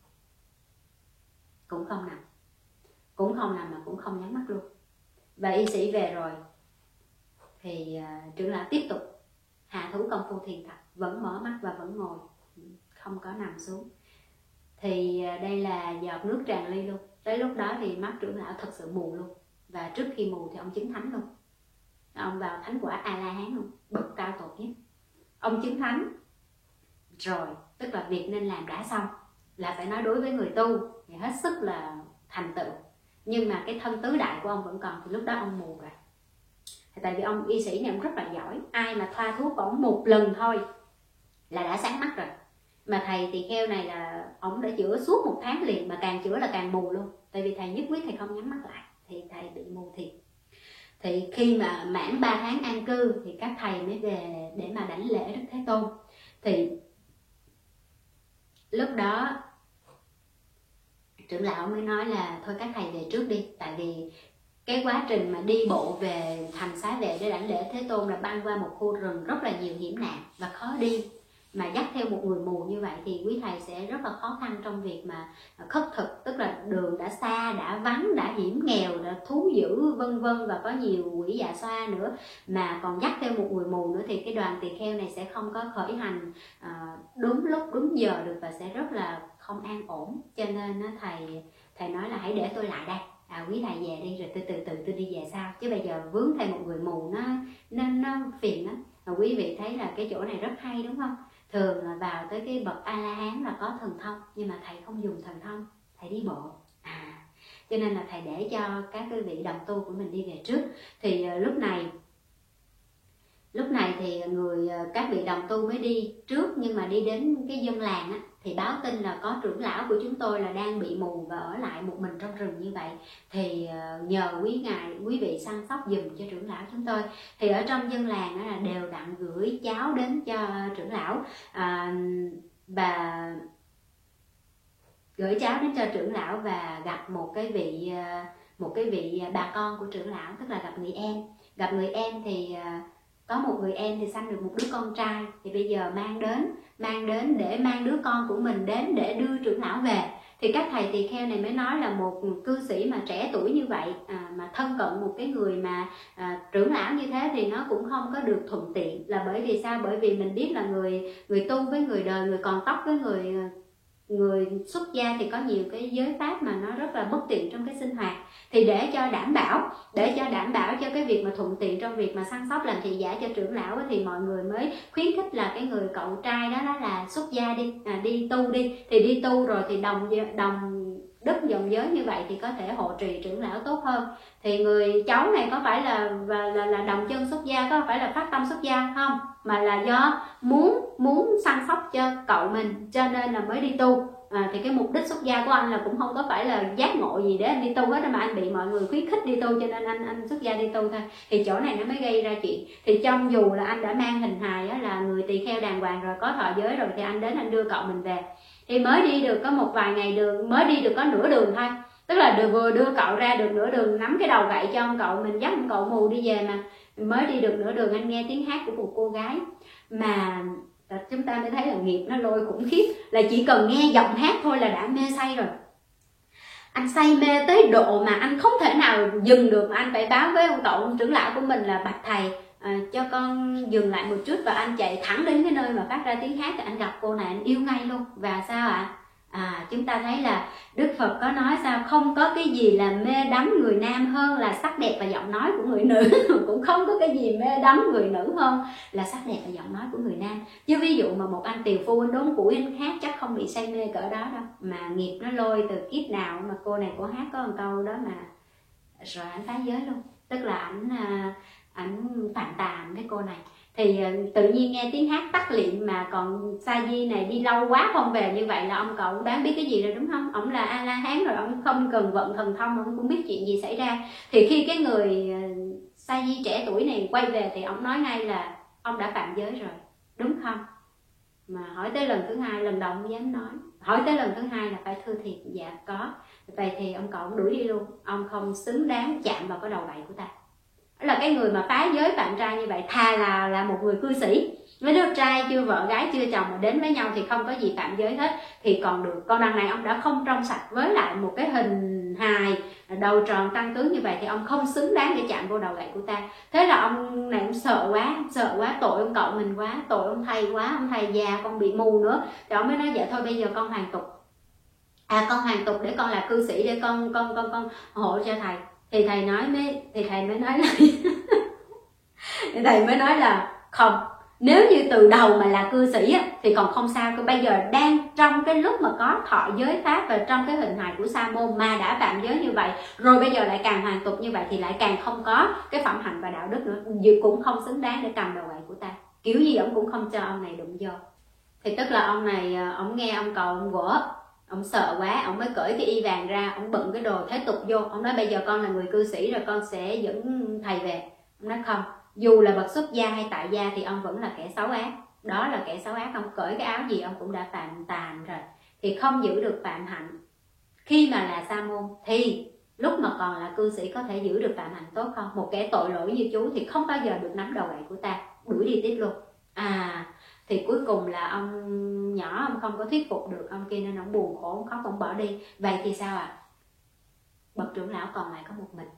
cũng không nằm mà cũng không nhắm mắt luôn. Và y sĩ về rồi thì trưởng lão tiếp tục hạ thủ công phu thiền tập, vẫn mở mắt và vẫn ngồi, không có nằm xuống. Thì đây là giọt nước tràn ly luôn. Tới lúc đó thì mắt trưởng lão thật sự mù luôn, và trước khi mù thì ông chứng thánh luôn. Ông vào thánh quả A La Hán luôn, bậc cao tột nhất. Ông chứng thánh rồi, tức là việc nên làm đã xong, là phải nói đối với người tu thì hết sức là thành tựu. Nhưng mà cái thân tứ đại của ông vẫn còn, thì lúc đó ông mù rồi. Tại vì ông y sĩ này ông rất là giỏi, ai mà thoa thuốc của ông một lần thôi là đã sáng mắt rồi. Mà thầy tỳ kheo này là ông đã chữa suốt 1 tháng liền, mà càng chữa là càng mù luôn. Tại vì thầy nhất quyết thầy không nhắm mắt lại thì thầy bị mù thiệt. Thì khi mà mãn 3 tháng an cư thì các thầy mới về để mà đảnh lễ Đức Thế Tôn. Thì lúc đó trưởng lão mới nói là thôi các thầy về trước đi. Tại vì cái quá trình mà đi bộ về thành Xá Vệ để đảnh lễ Thế Tôn là băng qua một khu rừng rất là nhiều hiểm nạn và khó đi. Mà dắt theo một người mù như vậy thì quý thầy sẽ rất là khó khăn trong việc mà khất thực. Tức là đường đã xa, đã vắng, đã hiểm nghèo, đã thú dữ vân vân, và có nhiều quỷ dạ xoa nữa, mà còn dắt theo một người mù nữa, thì cái đoàn tỳ kheo này sẽ không có khởi hành đúng lúc đúng giờ được, và sẽ rất là không an ổn. Cho nên thầy nói là hãy để tôi lại đây, quý thầy về đi rồi tôi từ từ tôi đi về sau, chứ bây giờ vướng thêm một người mù nó phiền lắm. Mà quý vị thấy là cái chỗ này rất hay đúng không? Thường là vào tới cái bậc A La Hán là có thần thông, nhưng mà thầy không dùng thần thông, thầy đi bộ. Cho nên là thầy để cho các cái vị đồng tu của mình đi về trước. Thì lúc này thì các vị đồng tu mới đi trước, nhưng mà đi đến cái dân làng á, thì báo tin là có trưởng lão của chúng tôi là đang bị mù và ở lại một mình trong rừng như vậy. Thì nhờ quý vị săn sóc giùm cho trưởng lão chúng tôi. Thì ở trong dân làng đó là đều đặn gửi cháo đến cho trưởng lão, và gửi cháo đến cho trưởng lão và gặp một cái vị bà con của trưởng lão, tức là gặp người em. Gặp người em thì có một người em thì sanh được một đứa con trai, thì bây giờ mang đến để mang đứa con của mình đến để đưa trưởng lão về. Thì các thầy tỳ kheo này mới nói là một cư sĩ mà trẻ tuổi như vậy mà thân cận một cái người mà trưởng lão như thế thì nó cũng không có được thuận tiện. Là bởi vì sao? Bởi vì mình biết là người tu với người đời, người còn tóc với người xuất gia thì có nhiều cái giới pháp mà nó rất là bất tiện trong cái sinh hoạt. Thì để cho đảm bảo cho cái việc mà thuận tiện trong việc mà săn sóc làm thị giả cho trưởng lão thì mọi người mới khuyến khích là cái người cậu trai đó là xuất gia đi tu đi. Thì đi tu rồi thì đồng đức dòng giới như vậy thì có thể hộ trì trưởng lão tốt hơn. Thì người cháu này có phải là đồng chân xuất gia, có phải là phát tâm xuất gia không, mà là do muốn săn sóc cho cậu mình cho nên là mới đi tu. Thì cái mục đích xuất gia của anh là cũng không có phải là giác ngộ gì để anh đi tu hết, mà anh bị mọi người khuyến khích đi tu cho nên anh xuất gia đi tu thôi. Thì chỗ này nó mới gây ra chuyện. Thì trong dù là anh đã mang hình hài đó, là người tỳ kheo đàng hoàng rồi, có thọ giới rồi, thì anh đến anh đưa cậu mình về. Thì mới đi được có một vài ngày đường, mới đi được có nửa đường thôi, tức là vừa đưa cậu ra được nửa đường, nắm cái đầu gậy cho ông cậu mình, dắt ông cậu mù đi về. Mà mới đi được nửa đường anh nghe tiếng hát của một cô gái, mà chúng ta mới thấy là nghiệp nó lôi khủng khiếp. Là chỉ cần nghe giọng hát thôi là đã mê say rồi. Anh say mê tới độ mà anh không thể nào dừng được, mà anh phải báo với ông trưởng lão của mình là bạch thầy, cho con dừng lại một chút. Và anh chạy thẳng đến cái nơi mà phát ra tiếng hát, thì anh gặp cô này anh yêu ngay luôn. Và sao ạ? Chúng ta thấy là Đức Phật có nói sao? Không có cái gì là mê đắm người nam hơn là sắc đẹp và giọng nói của người nữ. Cũng không có cái gì mê đắm người nữ hơn là sắc đẹp và giọng nói của người nam. Chứ ví dụ mà một anh tiều phu anh đốn củi anh hát chắc không bị say mê cỡ đó đâu. Mà nghiệp nó lôi từ kiếp nào mà cô này cô hát có một câu đó mà rồi anh phá giới luôn. Tức là ảnh phản tàm cái cô này. Thì tự nhiên nghe tiếng hát tắt liệm, mà còn sa di này đi lâu quá không về, như vậy là ông cậu đoán biết cái gì rồi đúng không? Ông là A La Hán rồi, ông không cần vận thần thông, ông cũng biết chuyện gì xảy ra. Thì khi cái người sa di trẻ tuổi này quay về thì ông nói ngay là ông đã phạm giới rồi, đúng không? Mà hỏi tới lần thứ hai, lần đầu không dám nói, hỏi tới lần thứ hai là phải thưa thiệt, dạ có. Vậy thì ông cậu đuổi đi luôn, ông không xứng đáng chạm vào cái đầu gậy của ta. Là cái người mà phá giới phạm trai như vậy, thà là một người cư sĩ, mấy đứa trai chưa vợ gái chưa chồng mà đến với nhau thì không có gì phạm giới hết thì còn được. Còn đằng này ông đã không trong sạch, với lại một cái hình hài đầu tròn tăng tướng như vậy thì ông không xứng đáng để chạm vô đầu gậy của ta. Thế là ông này ông sợ quá, tội ông cậu mình quá, tội ông thầy quá, ông thầy già con bị mù nữa. Thì ông mới nói dạ thôi bây giờ con hoàn tục, con hoàn tục để con là cư sĩ, để con hộ cho thầy. Thì thầy mới nói là không, Nếu như từ đầu mà là cư sĩ á, thì còn không sao. Bây giờ đang trong cái lúc mà có thọ giới pháp và trong cái hình hài của sa môn mà đã phạm giới như vậy, rồi bây giờ lại càng hoàn tục như vậy thì lại càng không có cái phẩm hạnh và đạo đức nữa, cũng không xứng đáng để cầm đầu gậy của ta. Kiểu gì ông cũng không cho ông này đụng vô. Thì tức là ông này, ông nghe ông cầu ông quở, ông sợ quá, ông mới cởi cái y vàng ra, ông bận cái đồ thế tục vô. Ông nói bây giờ con là người cư sĩ rồi, con sẽ dẫn thầy về. Ông nói không, dù là bậc xuất gia hay tại gia thì ông vẫn là kẻ xấu ác. Đó là kẻ xấu ác, ông cởi cái áo gì ông cũng đã phạm tàn rồi, thì không giữ được phạm hạnh. Khi mà là sa môn thì lúc mà còn là cư sĩ có thể giữ được phạm hạnh tốt không? Một kẻ tội lỗi như chú thì không bao giờ được nắm đầu gậy của ta, đuổi đi tiếp luôn. Thì cuối cùng là ông nhỏ ông không có thuyết phục được ông kia nên ông buồn khổ, ông khóc, ông bỏ đi. Vậy thì sao ạ? Bậc trưởng lão còn lại có một mình.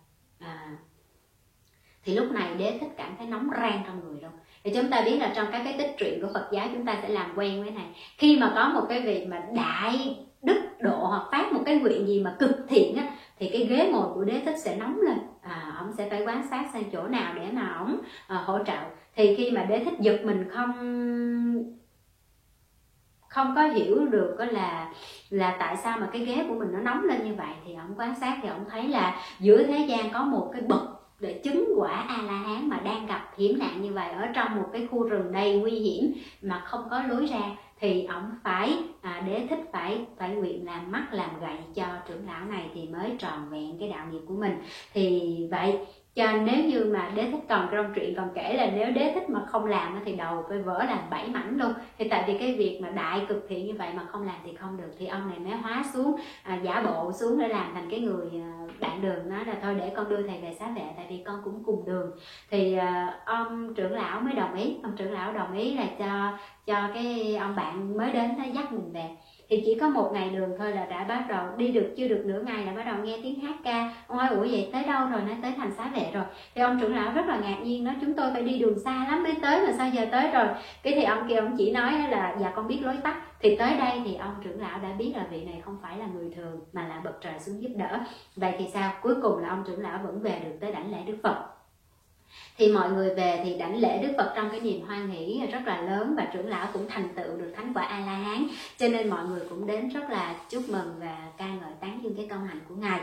Thì lúc này Đế Thích cảm thấy nóng rang trong người luôn. Thì chúng ta biết là trong các cái tích truyện của Phật giáo chúng ta sẽ làm quen với này. Khi mà có một cái vị mà đại đức độ hoặc phát một cái nguyện gì mà cực thiện á, thì cái ghế ngồi của Đế Thích sẽ nóng lên. Ông sẽ phải quan sát xem chỗ nào để mà ông hỗ trợ. Thì khi mà Đế Thích giật mình không có hiểu được là tại sao mà cái ghế của mình nó nóng lên như vậy, thì ông quan sát thì ông thấy là giữa thế gian có một cái bậc để chứng quả A-la-hán mà đang gặp hiểm nạn như vậy, ở trong một cái khu rừng đầy nguy hiểm mà không có lối ra, thì ông phải Đế Thích phải nguyện làm mắt làm gậy cho trưởng lão này thì mới tròn vẹn cái đạo nghiệp của mình. Thì vậy cho nếu như mà Đế Thích còn trong truyện còn kể là nếu Đế Thích mà không làm thì đầu phải vỡ làm 7 mảnh luôn. Thì tại vì cái việc mà đại cực thiện như vậy mà không làm thì không được, thì ông này mới hóa xuống, giả bộ xuống để làm thành cái người bạn đường, nói là thôi để con đưa thầy về xá vệ tại vì con cũng cùng đường. Thì ông trưởng lão mới đồng ý, ông trưởng lão đồng ý là cho cái ông bạn mới đến nó dắt mình về. Thì chỉ có một ngày đường thôi là đã bắt đầu đi được, chưa được nửa ngày là bắt đầu nghe tiếng hát ca. Ông hỏi ủa vậy tới đâu rồi? Nói tới thành xá vệ rồi. Thì ông trưởng lão rất là ngạc nhiên, nói chúng tôi phải đi đường xa lắm mới tới mà sao giờ tới rồi. Cái thì ông kia ông chỉ nói là dạ con biết lối tắt. Thì tới đây thì ông trưởng lão đã biết là vị này không phải là người thường mà là bậc trời xuống giúp đỡ. Vậy thì sao? Cuối cùng là ông trưởng lão vẫn về được tới đảnh lễ Đức Phật. Thì mọi người về thì đảnh lễ Đức Phật trong cái niềm hoan hỷ rất là lớn, và trưởng lão cũng thành tựu được thánh quả A-la-hán, cho nên mọi người cũng đến rất là chúc mừng và ca ngợi tán dương cái công hạnh của ngài.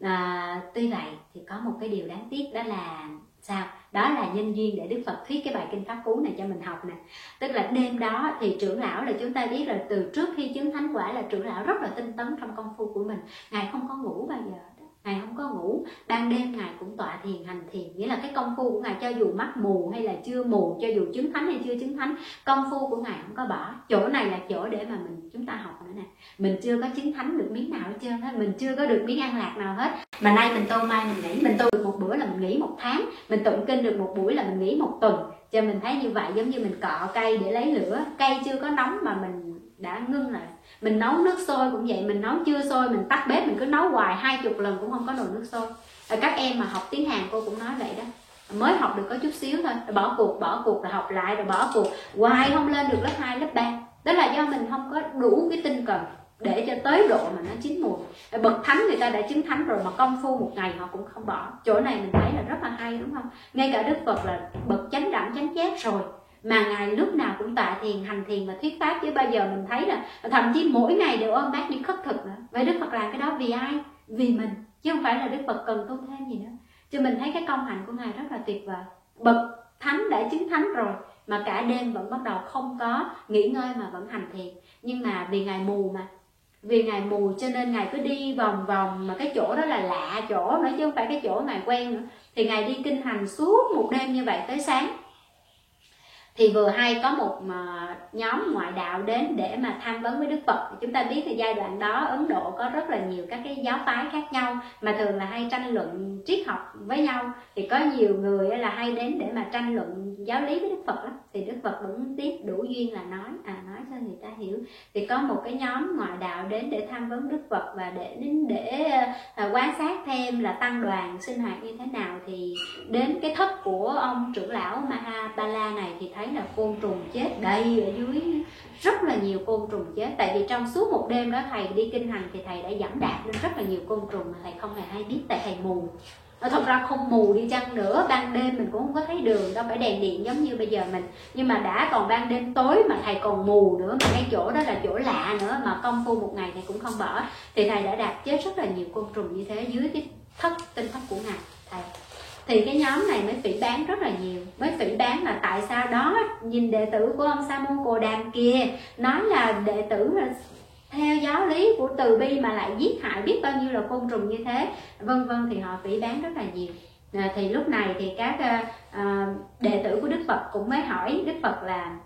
Tuy vậy thì có một cái điều đáng tiếc, đó là sao? Đó là nhân duyên để Đức Phật thuyết cái bài kinh Pháp Cú này cho mình học nè. Tức là đêm đó thì trưởng lão, là chúng ta biết là từ trước khi chứng thánh quả là trưởng lão rất là tinh tấn trong công phu của mình, ngài không có ngủ bao giờ. Ngài không có ngủ, ban đêm Ngài cũng tọa thiền hành thiền. Nghĩa là cái công phu của Ngài cho dù mắt mù hay là chưa mù, cho dù chứng thánh hay chưa chứng thánh, công phu của Ngài không có bỏ. Chỗ này là chỗ để mà chúng ta học nữa nè. Mình chưa có chứng thánh được miếng nào hết trơn á, mình chưa có được miếng ăn lạc nào hết. Mà nay mình tu, mai mình nghỉ, mình tu được một bữa là mình nghỉ một tháng, mình tụng kinh được một buổi là mình nghỉ một tuần. Cho mình thấy như vậy giống như mình cọ cây để lấy lửa, cây chưa có nóng mà mình đã ngưng lại. Mình nấu nước sôi cũng vậy, mình nấu chưa sôi mình tắt bếp, mình cứ nấu hoài 20 lần cũng không có nồi nước sôi. Các em mà học tiếng Hàn cô cũng nói vậy đó, mới học được có chút xíu thôi, bỏ cuộc rồi học lại, rồi bỏ cuộc hoài không lên được lớp 2, lớp 3. Đó là do mình không có đủ cái tinh cần để cho tới độ mà nó chín mùi. Bậc thánh người ta đã chứng thánh rồi mà công phu một ngày họ cũng không bỏ. Chỗ này mình thấy là rất là hay đúng không? Ngay cả Đức Phật là bậc chánh đẳng chánh giác rồi mà ngài lúc nào cũng tọa thiền hành thiền và thuyết pháp, chứ bây giờ mình thấy là thậm chí mỗi ngày đều ôm bát đi khất thực nữa. Vậy Đức Phật làm cái đó vì ai? Vì mình, chứ không phải là Đức Phật cần tu thêm gì nữa. Chứ mình thấy cái công hạnh của ngài rất là tuyệt vời. Bậc thánh đã chứng thánh rồi mà cả đêm vẫn bắt đầu không có nghỉ ngơi mà vẫn hành thiền. Nhưng mà vì ngài mù cho nên ngài cứ đi vòng vòng, mà cái chỗ đó là lạ chỗ nữa chứ không phải cái chỗ ngài quen nữa. Thì ngài đi kinh hành suốt một đêm như vậy tới sáng. Thì vừa hay có một nhóm ngoại đạo đến để mà tham vấn với Đức Phật. Thì chúng ta biết thì giai đoạn đó Ấn Độ có rất là nhiều các cái giáo phái khác nhau, mà thường là hay tranh luận triết học với nhau. Thì có nhiều người là hay đến để mà tranh luận giáo lý với Đức Phật lắm. Thì Đức Phật vẫn tiếp đủ duyên là nói cho người ta hiểu. Thì có một cái nhóm ngoại đạo đến để tham vấn Đức Phật và để quan sát thêm là tăng đoàn sinh hoạt như thế nào. Thì đến cái thất của ông trưởng lão Mahabala này thì thấy là côn trùng chết đầy ở dưới, rất là nhiều côn trùng chết. Tại vì trong suốt một đêm đó thầy đi kinh hành thì thầy đã dẫm đạp lên rất là nhiều côn trùng mà thầy không hề hay biết, tại thầy mù. Thật ra không mù đi chăng nữa, ban đêm mình cũng không có thấy đường, đâu phải đèn điện giống như bây giờ mình. Nhưng mà đã còn ban đêm tối mà thầy còn mù nữa, mà cái chỗ đó là chỗ lạ nữa, mà công phu một ngày thầy cũng không bỏ, thì thầy đã đạp chết rất là nhiều côn trùng như thế dưới cái tinh thất của ngài thầy. Thì cái nhóm này mới phỉ báng rất là nhiều, mới phỉ báng là tại sao đó nhìn đệ tử của ông Sa môn Cồ Đàm kia nói là đệ tử là theo giáo lý của từ bi mà lại giết hại biết bao nhiêu là côn trùng như thế, vân vân, thì họ phỉ báng rất là nhiều. Thì lúc này thì các đệ tử của Đức Phật cũng mới hỏi Đức Phật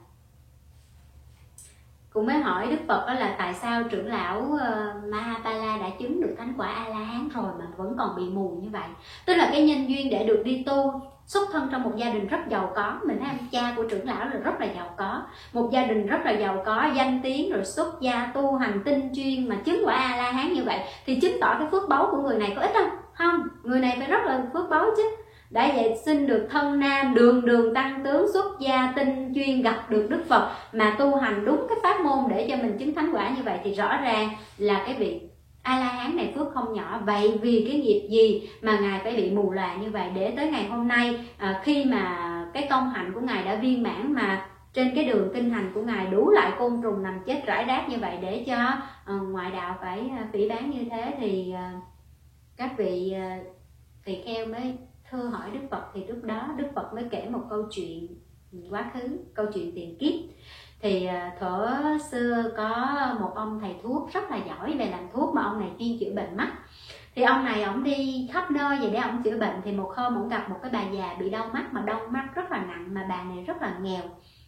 đó là tại sao trưởng lão Mahapala đã chứng được thánh quả A La Hán rồi mà vẫn còn bị mù như vậy. Tức là cái nhân duyên để được đi tu, xuất thân trong một gia đình rất giàu có. Mình thấy ông cha của trưởng lão là rất là giàu có, một gia đình rất là giàu có, danh tiếng, rồi xuất gia tu hành tinh chuyên mà chứng quả A La Hán như vậy, thì chứng tỏ cái phước báu của người này có ít không? Không, người này phải rất là phước báu chứ. Đã vậy sinh được thân nam, đường đường tăng tướng, xuất gia tinh chuyên, gặp được Đức Phật mà tu hành đúng cái pháp môn để cho mình chứng thánh quả như vậy, thì rõ ràng là cái vị A La Hán này phước không nhỏ. Vậy vì cái nghiệp gì mà ngài phải bị mù lòa như vậy, để tới ngày hôm nay khi mà cái công hạnh của ngài đã viên mãn, mà trên cái đường kinh hành của ngài đủ loại côn trùng nằm chết rải rác như vậy, để cho ngoại đạo phải phỉ báng như thế, thì các vị tỳ kheo mới thưa hỏi Đức Phật. Thì lúc đó Đức Phật mới kể một câu chuyện quá khứ, câu chuyện tiền kiếp. Thì thuở xưa có một ông thầy thuốc rất là giỏi về làm thuốc, mà ông này chuyên chữa bệnh mắt. Thì ông này ông đi khắp nơi vậy để ông chữa bệnh. Thì một hôm ông gặp một cái bà già bị đau mắt, mà đau mắt rất là nặng, mà bà này rất là nghèo.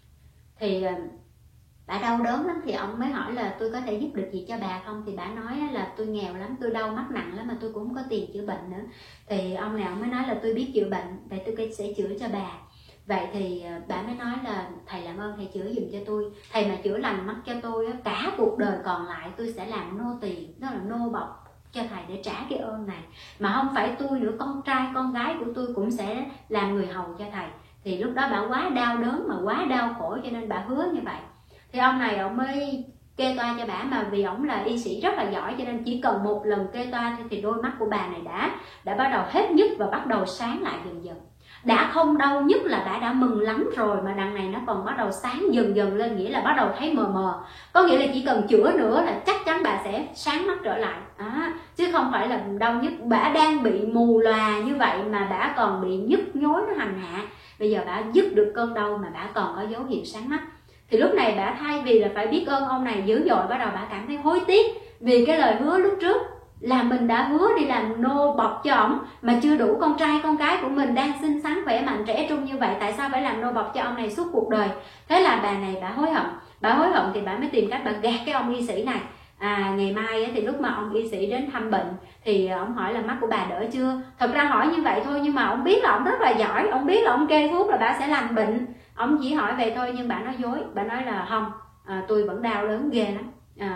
Thì bà đau đớn lắm, thì ông mới hỏi là tôi có thể giúp được gì cho bà không. Thì bà nói là tôi nghèo lắm, tôi đau mắt nặng lắm, mà tôi cũng không có tiền chữa bệnh nữa. Thì ông này ông mới nói là tôi biết chữa bệnh, vậy tôi sẽ chữa cho bà. Vậy thì bà mới nói là thầy làm ơn thầy chữa giùm cho tôi, thầy mà chữa lành mắt cho tôi, cả cuộc đời còn lại tôi sẽ làm nô tỳ, đó là nô bộc cho thầy để trả cái ơn này. Mà không phải tôi nữa, con trai con gái của tôi cũng sẽ làm người hầu cho thầy. Thì lúc đó bà quá đau đớn, mà quá đau khổ, cho nên bà hứa như vậy. Thì ông này ông mới kê toa cho bà, mà vì ông là y sĩ rất là giỏi, cho nên chỉ cần một lần kê toa thì đôi mắt của bà này đã bắt đầu hết nhức và bắt đầu sáng lại dần dần. Đã không đau nhức là bà đã mừng lắm rồi, mà đằng này nó còn bắt đầu sáng dần dần lên, nghĩa là bắt đầu thấy mờ mờ. Có nghĩa là chỉ cần chữa nữa là chắc chắn bà sẽ sáng mắt trở lại. Chứ không phải là đau nhức. Bà đang bị mù lòa như vậy mà bà còn bị nhức nhối nó hành hạ. Bây giờ bà dứt được cơn đau mà bà còn có dấu hiệu sáng mắt. Thì lúc này bà thay vì là phải biết ơn ông này dữ dội, bắt đầu bà cảm thấy hối tiếc vì cái lời hứa lúc trước là mình đã hứa đi làm nô bộc cho ổng, mà chưa đủ, con trai con cái của mình đang xinh xắn khỏe mạnh trẻ trung như vậy, tại sao phải làm nô bộc cho ông này suốt cuộc đời. Thế là bà này bà hối hận thì bà mới tìm cách bà gạt cái ông y sĩ này. Ngày mai thì lúc mà ông y sĩ đến thăm bệnh thì ông hỏi là mắt của bà đỡ chưa. Thật ra hỏi như vậy thôi, nhưng mà ông biết là ông rất là giỏi, ông biết là ông kê thuốc là bà sẽ lành bệnh. Ông chỉ hỏi về thôi, nhưng bà nói dối. Bà nói là không, tôi vẫn đau đớn ghê lắm,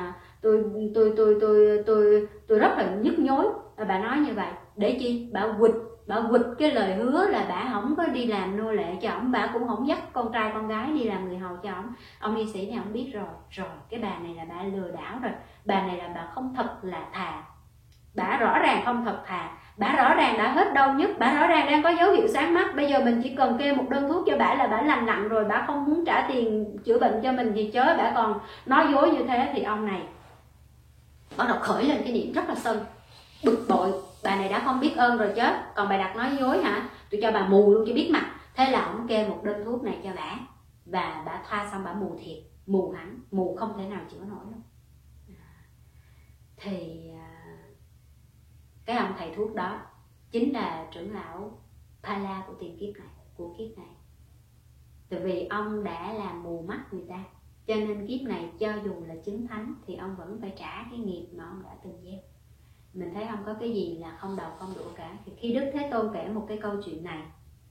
tôi rất là nhức nhối. Bà nói như vậy để chi? Bà quỵt cái lời hứa là bà không có đi làm nô lệ cho ổng, bà cũng không dắt con trai con gái đi làm người hầu cho ổng. Ông y sĩ này ông biết rồi cái bà này là bà lừa đảo rồi, bà này là bà không thật là thà, bà rõ ràng không thật thà, bà rõ ràng đã hết đau nhức, bà rõ ràng đang có dấu hiệu sáng mắt. Bây giờ mình chỉ cần kê một đơn thuốc cho bà là bà lành lặn rồi, bà không muốn trả tiền chữa bệnh cho mình thì chớ, bà còn nói dối như thế. Thì ông này bắt đầu khởi lên cái niệm rất là sân, bực bội. Bà này đã không biết ơn rồi chết, còn bà đặt nói dối hả, tôi cho bà mù luôn cho biết mặt. Thế là ông kê một đơn thuốc này cho bà, và bà thoa xong bà mù thiệt, mù hẳn, mù không thể nào chữa nổi luôn. Thì cái ông thầy thuốc đó chính là trưởng lão Pala của tiền kiếp này, của kiếp này. Tại vì ông đã làm mù mắt người ta, cho nên kiếp này cho dù là chứng thánh thì ông vẫn phải trả cái nghiệp mà ông đã từng gieo. Mình thấy không có cái gì là không đầu không đũa cả. Thì khi Đức Thế Tôn kể một cái câu chuyện này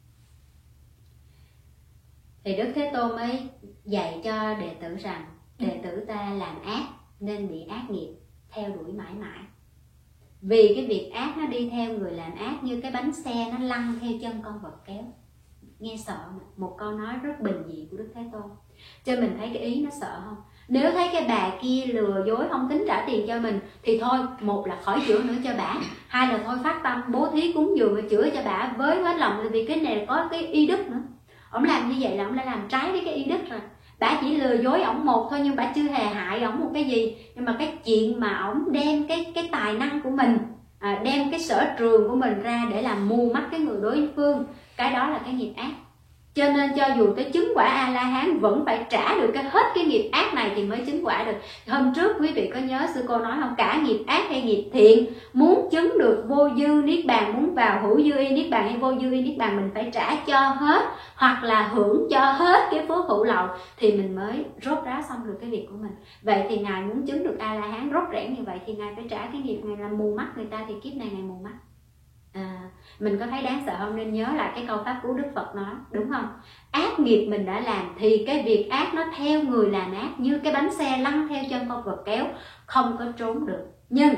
thì Đức Thế Tôn mới dạy cho đệ tử rằng đệ tử ta làm ác nên bị ác nghiệp theo đuổi mãi mãi. Vì cái việc ác nó đi theo người làm ác như cái bánh xe nó lăn theo chân con vật kéo. Nghe sợ mà. Một câu nói rất bình dị của Đức Thế Tôn. Cho mình thấy cái ý nó sợ không? Nếu thấy cái bà kia lừa dối không tính trả tiền cho mình thì thôi, một là khỏi chữa nữa cho bả, hai là thôi phát tâm bố thí cúng dường và chữa cho bả với hết lòng, tại vì cái này có cái y đức nữa. Ông làm như vậy là ông đã làm trái với cái y đức rồi. Bả chỉ lừa dối ổng một thôi nhưng bả chưa hề hại ổng một cái gì. Nhưng mà cái chuyện mà ổng đem cái tài năng của mình, đem cái sở trường của mình ra để làm mù mắt cái người đối phương, cái đó là cái nghiệp ác. Cho nên cho dù tới chứng quả A-la-hán vẫn phải trả được hết cái nghiệp ác này thì mới chứng quả được. Hôm trước quý vị có nhớ sư cô nói không, cả nghiệp ác hay nghiệp thiện, muốn chứng được vô dư niết bàn, muốn vào hữu dư y niết bàn hay vô dư y niết bàn, mình phải trả cho hết hoặc là hưởng cho hết cái phước hữu lậu thì mình mới rốt ráo xong được cái việc của mình. Vậy thì Ngài muốn chứng được A-la-hán rốt rẽn như vậy thì Ngài phải trả cái nghiệp Ngài làm mù mắt người ta, thì kiếp này Ngài mù mắt. Mình có thấy đáng sợ không? Nên nhớ lại cái câu pháp cú Đức Phật nói, đúng không? Ác nghiệp mình đã làm thì cái việc ác nó theo người làm ác, như cái bánh xe lăn theo chân con vật kéo, không có trốn được. Nhưng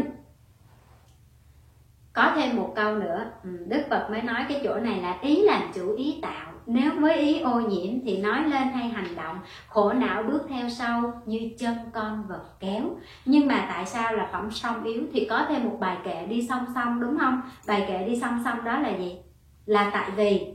có thêm một câu nữa, Đức Phật mới nói cái chỗ này là ý làm chủ ý tạo. Nếu với ý ô nhiễm thì nói lên hay hành động, khổ não bước theo sau như chân con vật kéo. Nhưng mà tại sao là phẩm song yếu? Thì có thêm một bài kệ đi song song, đúng không? Bài kệ đi song song đó là gì? Là tại vì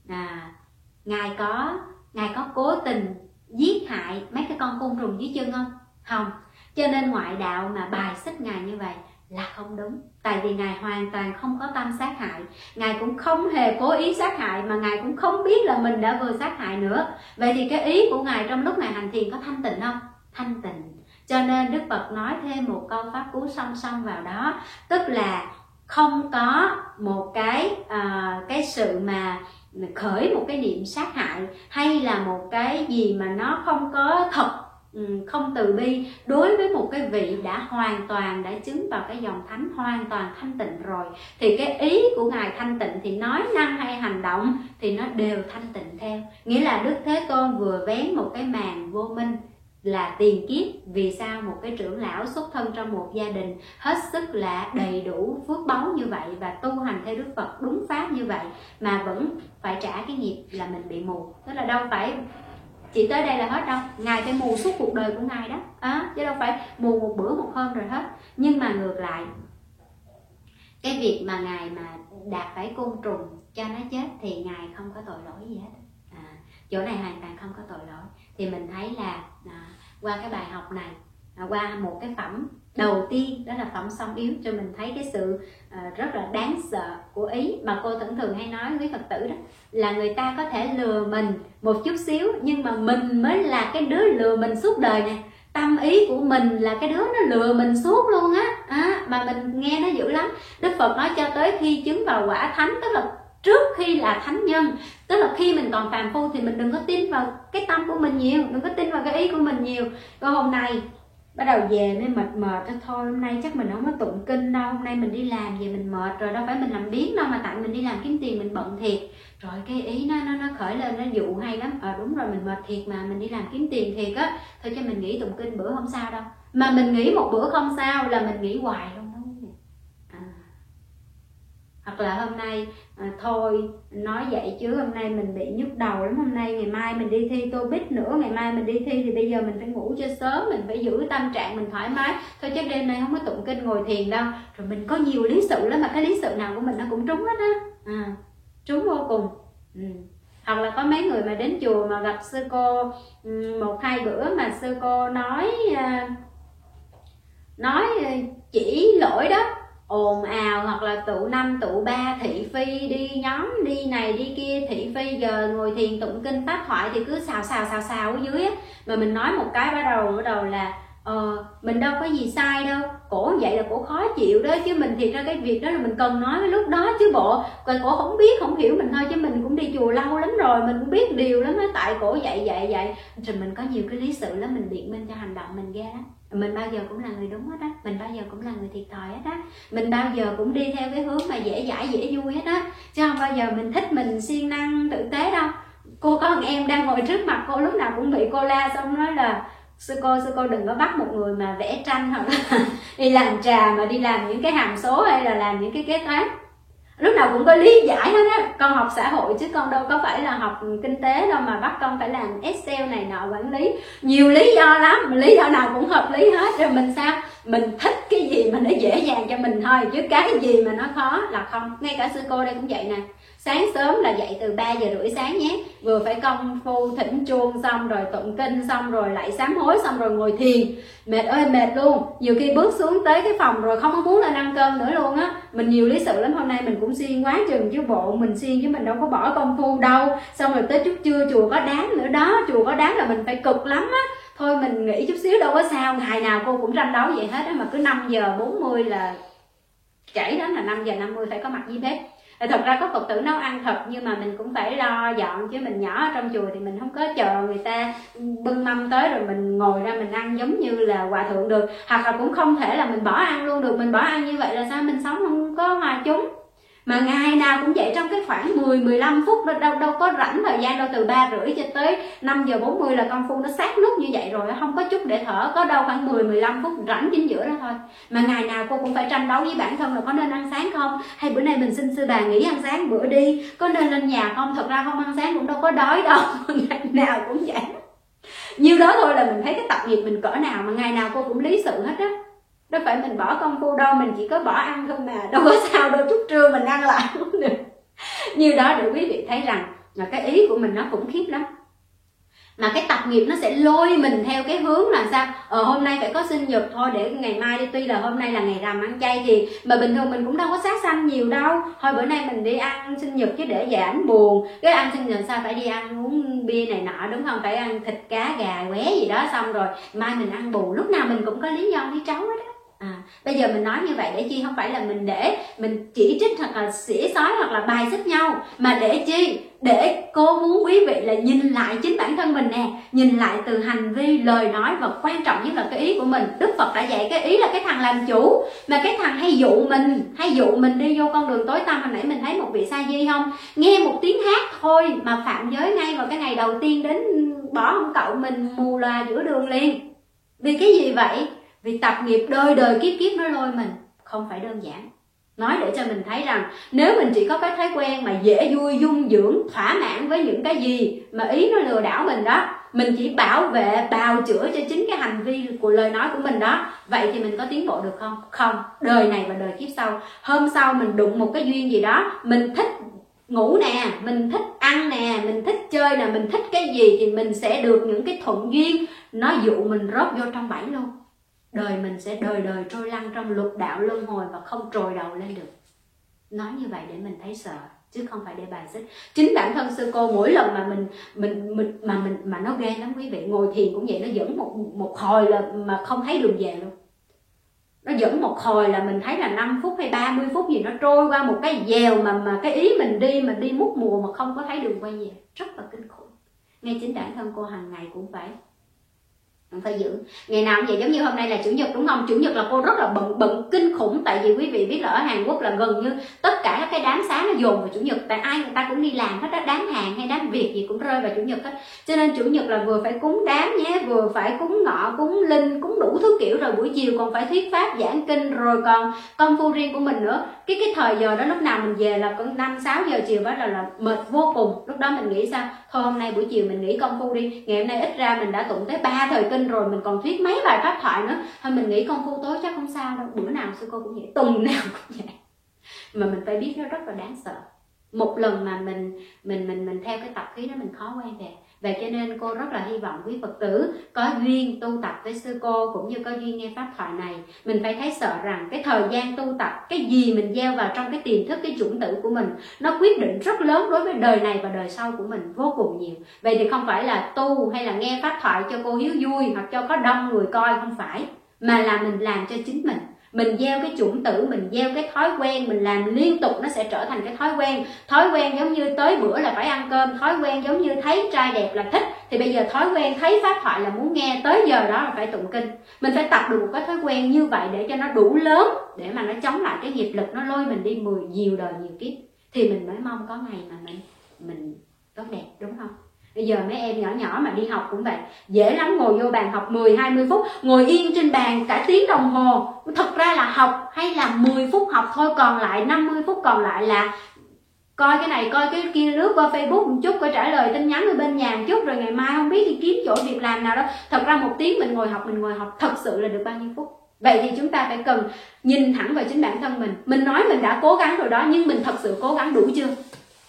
Ngài có cố tình giết hại mấy cái con côn trùng dưới chân không? Không. Cho nên ngoại đạo mà bài xích Ngài như vậy là không đúng. Tại vì Ngài hoàn toàn không có tâm sát hại, Ngài cũng không hề cố ý sát hại, mà Ngài cũng không biết là mình đã vừa sát hại nữa. Vậy thì cái ý của Ngài trong lúc Ngài hành thiền có thanh tịnh không? Thanh tịnh. Cho nên Đức Phật nói thêm một câu pháp cú song song vào đó, tức là không có một cái sự mà khởi một cái niệm sát hại, hay là một cái gì mà nó không có thật, không từ bi đối với một cái vị đã hoàn toàn đã chứng vào cái dòng thánh, hoàn toàn thanh tịnh rồi. Thì cái ý của Ngài thanh tịnh thì nói năng hay hành động thì nó đều thanh tịnh theo. Nghĩa là Đức Thế Tôn vừa vén một cái màn vô minh là tiền kiếp. Vì sao? Một cái trưởng lão xuất thân trong một gia đình hết sức là đầy đủ phước báu như vậy và tu hành theo Đức Phật đúng pháp như vậy mà vẫn phải trả cái nghiệp là mình bị mù. Tức là đâu phải chỉ tới đây là hết đâu, Ngài phải mù suốt cuộc đời của Ngài đó, chứ đâu phải mù một bữa một hôm rồi hết. Nhưng mà ngược lại, cái việc mà Ngài mà đạp phải côn trùng cho nó chết thì Ngài không có tội lỗi gì hết. Chỗ này hoàn toàn không có tội lỗi. Thì mình thấy là qua cái bài học này, qua một cái phẩm đầu tiên đó là phẩm song yếu, cho mình thấy cái sự rất là đáng sợ của ý mà cô thường hay nói với Phật tử đó, là người ta có thể lừa mình một chút xíu nhưng mà mình mới là cái đứa lừa mình suốt đời nè. Tâm ý của mình là cái đứa nó lừa mình suốt luôn mà mình nghe nó dữ lắm. Đức Phật nói cho tới khi chứng vào quả thánh, tức là trước khi là thánh nhân, tức là khi mình còn phàm phu thì mình đừng có tin vào cái tâm của mình nhiều, đừng có tin vào cái ý của mình nhiều. Còn hôm nay bắt đầu về mới mệt thôi, hôm nay chắc mình không có tụng kinh đâu, hôm nay mình đi làm về mình mệt rồi, đâu phải mình làm biếng đâu, mà tại mình đi làm kiếm tiền mình bận thiệt. Rồi cái ý nó khởi lên, nó dụ hay lắm, đúng rồi mình mệt thiệt mà, mình đi làm kiếm tiền thiệt á, thôi cho mình nghỉ tụng kinh bữa không sao đâu. Mà mình nghỉ một bữa không sao là mình nghỉ hoài luôn đó. Hoặc là hôm nay thôi nói vậy chứ hôm nay mình bị nhức đầu lắm, hôm nay ngày mai mình đi thi TOEIC nữa, ngày mai mình đi thi thì bây giờ mình phải ngủ cho sớm, mình phải giữ tâm trạng mình thoải mái, thôi chắc đêm nay không có tụng kinh ngồi thiền đâu. Rồi mình có nhiều lý sự lắm, mà cái lý sự nào của mình nó cũng trúng hết á, trúng vô cùng. Hoặc là có mấy người mà đến chùa mà gặp sư cô một hai bữa mà sư cô nói chỉ lỗi đó, ồn ào, hoặc là tụ 5 tụ 3 thị phi, đi nhóm đi này đi kia thị phi, giờ ngồi thiền tụng kinh pháp thoại thì cứ xào ở dưới á. Mà mình nói một cái bắt đầu là mình đâu có gì sai đâu, cổ vậy là cổ khó chịu đó, chứ mình thiệt ra cái việc đó là mình cần nói cái lúc đó chứ bộ. Còn cổ không biết không hiểu mình thôi, chứ mình cũng đi chùa lâu lắm rồi, mình cũng biết điều lắm á, tại cổ vậy rồi mình có nhiều cái lý sự lắm, mình biện minh cho hành động mình ghê lắm. Mình bao giờ cũng là người đúng hết á, mình bao giờ cũng là người thiệt thòi hết á, mình bao giờ cũng đi theo cái hướng mà dễ dãi dễ vui hết á, chứ không bao giờ mình thích mình siêng năng tử tế đâu. Cô có một em đang ngồi trước mặt cô, lúc nào cũng bị cô la, xong nói là sư cô đừng có bắt một người mà vẽ tranh hoặc là đi làm trà mà đi làm những cái hàm số hay là làm những cái kế toán. lúc nào cũng có lý giải hết á. Con học xã hội chứ con đâu có phải là học kinh tế đâu mà bắt con phải làm Excel này nọ, quản lý, nhiều lý do lắm, mà lý do nào cũng hợp lý hết. Rồi mình sao, mình thích cái gì mà nó dễ dàng cho mình thôi, chứ cái gì mà nó khó là không. Ngay cả sư cô đây cũng vậy nè, sáng sớm là dậy từ 3 giờ rưỡi sáng nhé, vừa phải công phu thỉnh chuông, xong rồi tụng kinh, xong rồi lại sám hối, xong rồi ngồi thiền. Mệt ơi mệt luôn, nhiều khi bước xuống tới cái phòng rồi không có muốn lên ăn cơm nữa luôn á. Mình nhiều lý sự lắm, hôm nay mình cũng siêng quá chừng chứ bộ, mình siêng chứ mình đâu có bỏ công phu đâu. Xong rồi tới chút trưa chùa có đám nữa đó, chùa có đám là mình phải cực lắm á. Thôi mình nghĩ chút xíu đâu có sao, ngày nào cô cũng tranh đấu vậy hết á, mà cứ 5 giờ 40 là chảy đến là 5 giờ 50 phải có mặt dưới bếp. Thật ra có Phật tử nấu ăn thật, nhưng mà mình cũng phải lo dọn, chứ mình nhỏ ở trong chùa thì mình không có chờ người ta bưng mâm tới rồi mình ngồi ra mình ăn giống như là hòa thượng được. Hoặc là cũng không thể là mình bỏ ăn luôn được, mình bỏ ăn như vậy là sao mình sống không có hòa chúng. Mà ngày nào cũng vậy, trong cái khoảng 10-15 phút đâu có rảnh thời gian đâu, từ 3 rưỡi cho tới 5 giờ 40 là con phu nó sát nút như vậy rồi, không có chút để thở, có đâu khoảng 10-15 phút rảnh chính giữa đó thôi. Mà ngày nào cô cũng phải tranh đấu với bản thân là có nên ăn sáng không, hay bữa nay mình xin sư bà nghỉ ăn sáng bữa đi, có nên lên nhà không, thật ra không ăn sáng cũng đâu có đói đâu. Ngày nào cũng vậy, nhiêu đó thôi là mình thấy cái tập nghiệp mình cỡ nào, mà ngày nào cô cũng lý sự hết á. Đâu phải mình bỏ công phu đâu, mình chỉ có bỏ ăn thôi mà, đâu có sao đâu, chút trưa mình ăn lại cũng được. Như đó để quý vị thấy rằng là cái ý của mình nó khủng khiếp lắm. Mà cái tập nghiệp nó sẽ lôi mình theo cái hướng là sao, hôm nay phải có sinh nhật thôi để ngày mai đi, tuy là hôm nay là ngày rằm ăn chay thì mà bình thường mình cũng đâu có sát sanh nhiều đâu, thôi bữa nay mình đi ăn sinh nhật chứ để giảm buồn, cái ăn sinh nhật sao phải đi ăn uống bia này nọ, đúng không, phải ăn thịt cá gà qué gì đó, xong rồi mai mình ăn bù, lúc nào mình cũng có lý do lý trấu hết á. Bây giờ mình nói như vậy để chi, không phải là mình để mình chỉ trích hoặc là xỉa xói hoặc là bài xích nhau, mà để chi, để cô muốn quý vị là nhìn lại chính bản thân mình nè, nhìn lại từ hành vi, lời nói, và quan trọng nhất là cái ý của mình. Đức Phật đã dạy cái ý là cái thằng làm chủ, mà cái thằng hay dụ mình đi vô con đường tối tăm. Hồi nãy mình thấy một vị sa di không, nghe một tiếng hát thôi mà phạm giới ngay vào cái ngày đầu tiên đến bỏ ông cậu mình mù loà giữa đường liền. Vì cái gì vậy? Vì tập nghiệp đời đời kiếp kiếp nó lôi mình, không phải đơn giản. Nói để cho mình thấy rằng nếu mình chỉ có cái thói quen mà dễ vui, dung dưỡng, thỏa mãn với những cái gì mà ý nó lừa đảo mình đó, mình chỉ bảo vệ, bào chữa cho chính cái hành vi của lời nói của mình đó, vậy thì mình có tiến bộ được không? Không, đời này và đời kiếp sau. Hôm sau mình đụng một cái duyên gì đó, mình thích ngủ nè, mình thích ăn nè, mình thích chơi nè, mình thích cái gì thì mình sẽ được những cái thuận duyên, nó dụ mình rớt vô trong bẫy luôn. Đời mình sẽ đời đời trôi lăn trong lục đạo luân hồi và không trồi đầu lên được. Nói như vậy để mình thấy sợ, chứ không phải để bài xích. Chính bản thân sư cô mỗi lần mà nó ghê lắm quý vị, ngồi thiền cũng vậy, nó dẫn một hồi là mà không thấy đường về luôn. Nó dẫn một hồi là mình thấy là 5 phút hay 30 phút gì nó trôi qua một cái dèo mà cái ý mình đi mút mùa mà không có thấy đường quay về, rất là kinh khủng. Ngay chính bản thân cô hàng ngày cũng phải giữ. Ngày nào cũng vậy, giống như hôm nay là chủ nhật đúng không? Chủ nhật là cô rất là bận kinh khủng, tại vì quý vị biết là ở Hàn Quốc là gần như tất cả các cái đám xá nó dồn vào chủ nhật, tại ai người ta cũng đi làm hết á, đám hàng hay đám Việt gì cũng rơi vào chủ nhật hết. Cho nên chủ nhật là vừa phải cúng đám nhé, vừa phải cúng ngọ, cúng linh, cúng đủ thứ kiểu, rồi buổi chiều còn phải thuyết pháp giảng kinh, rồi còn công phu riêng của mình nữa. Cái thời giờ đó lúc nào mình về là còn 5-6 giờ chiều, bắt đầu là mệt vô cùng. Lúc đó mình nghĩ sao? Thôi hôm nay buổi chiều mình nghỉ công phu đi, ngày hôm nay ít ra mình đã tụng tới 3 thời kinh rồi, mình còn thuyết mấy bài pháp thoại nữa, thôi mình nghĩ công phu tối chắc không sao đâu. Bữa nào sư cô cũng vậy, tuần nào cũng vậy. Mà mình phải biết nó rất là đáng sợ. Một lần mà mình theo cái tập khí đó mình khó quay về. Vậy cho nên cô rất là hy vọng quý Phật tử có duyên tu tập với sư cô, cũng như có duyên nghe pháp thoại này, mình phải thấy sợ rằng cái thời gian tu tập, cái gì mình gieo vào trong cái tiềm thức, cái chủng tử của mình, nó quyết định rất lớn đối với đời này và đời sau của mình, vô cùng nhiều. Vậy thì không phải là tu hay là nghe pháp thoại cho cô hiếu vui hoặc cho có đông người coi, không phải, mà là mình làm cho chính mình. Mình gieo cái chủng tử, mình gieo cái thói quen, mình làm liên tục nó sẽ trở thành cái thói quen. Thói quen giống như tới bữa là phải ăn cơm, thói quen giống như thấy trai đẹp là thích, thì bây giờ thói quen thấy pháp thoại là muốn nghe, tới giờ đó là phải tụng kinh. Mình phải tập được một cái thói quen như vậy để cho nó đủ lớn, để mà nó chống lại cái nghiệp lực, nó lôi mình đi nhiều đời nhiều kiếp, thì mình mới mong có ngày mà mình tốt đẹp, đúng không? Bây giờ mấy em nhỏ nhỏ mà đi học cũng vậy, dễ lắm, ngồi vô bàn học 10-20 phút, ngồi yên trên bàn cả tiếng đồng hồ. Thật ra là học hay là 10 phút học thôi, còn lại 50 phút còn lại là coi cái này coi cái kia, lướt qua Facebook một chút, coi trả lời tin nhắn ở bên nhà một chút, rồi ngày mai không biết đi kiếm chỗ việc làm nào đó. Thật ra 1 tiếng mình ngồi học thật sự là được bao nhiêu phút? Vậy thì chúng ta phải cần nhìn thẳng vào chính bản thân mình. Mình nói mình đã cố gắng rồi đó, nhưng mình thật sự cố gắng đủ chưa?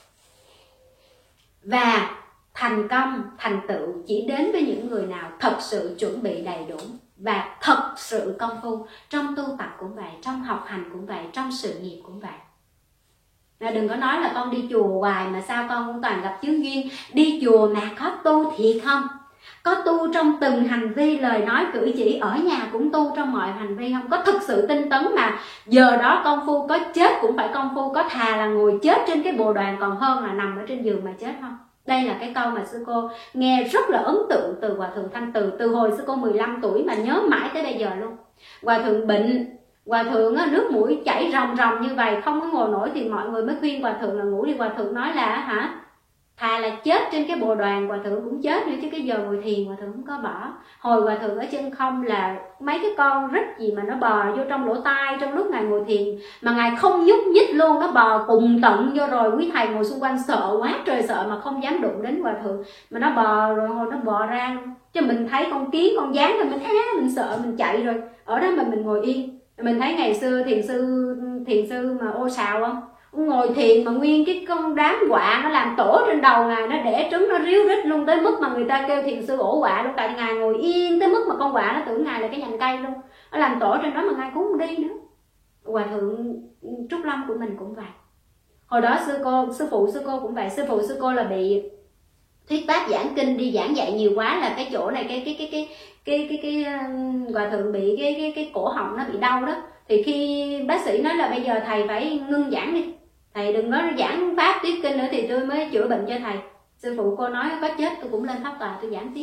Và thành công, thành tựu chỉ đến với những người nào thật sự chuẩn bị đầy đủ và thật sự công phu. Trong tu tập cũng vậy, trong học hành cũng vậy, trong sự nghiệp cũng vậy. Đừng có nói là con đi chùa hoài mà sao con cũng toàn gặp chướng duyên. Đi chùa mà có tu thiệt không? Có tu trong từng hành vi, lời nói cử chỉ, ở nhà cũng tu trong mọi hành vi không? Có thực sự tinh tấn mà giờ đó công phu, có chết cũng phải công phu, có thà là ngồi chết trên cái bồ đoàn còn hơn là nằm ở trên giường mà chết không? Đây là cái câu mà sư cô nghe rất là ấn tượng từ Hòa Thượng Thanh từ hồi sư cô 15 tuổi mà nhớ mãi tới bây giờ luôn. Hòa Thượng bệnh, Hòa Thượng nước mũi chảy ròng ròng như vậy, không có ngồi nổi thì mọi người mới khuyên Hòa Thượng là ngủ đi. Hòa Thượng nói là thà là chết trên cái bồ đoàn Hòa Thượng cũng chết nữa, chứ cái giờ ngồi thiền Hòa Thượng không có bỏ. Hồi Hòa Thượng ở chân không là mấy cái con rít gì mà nó bò vô trong lỗ tai trong lúc Ngài ngồi thiền, mà Ngài không nhúc nhích luôn, nó bò cùng tận vô rồi quý thầy ngồi xung quanh sợ quá trời sợ mà không dám đụng đến Hòa Thượng, mà nó bò rồi hồi nó bò ra chứ mình thấy con kiến con gián thì mình sợ mình chạy rồi. Ở đó mà mình ngồi yên. Mình thấy ngày xưa thiền sư mà Ô Sào không, ngồi thiền mà nguyên cái con đám quạ nó làm tổ trên đầu Ngài, nó đẻ trứng nó ríu rít luôn, tới mức mà người ta kêu thiền sư ổ quạ luôn. Tại Ngài ngồi yên tới mức mà con quạ nó tưởng Ngài là cái nhành cây luôn, nó làm tổ trên đó mà Ngài cũng không đi nữa. Hòa Thượng Trúc Lâm của mình cũng vậy. Hồi đó sư phụ sư cô cũng vậy. Sư phụ sư cô là bị thuyết pháp giảng kinh đi giảng dạy nhiều quá, là cái chỗ này cái Hòa Thượng bị cái cổ họng nó bị đau đó. Thì khi bác sĩ nói là bây giờ thầy phải ngưng giảng đi, thầy đừng có giảng pháp thuyết kinh nữa thì tôi mới chữa bệnh cho thầy. Sư phụ cô nói có chết tôi cũng lên pháp tòa tôi giảng tiếp.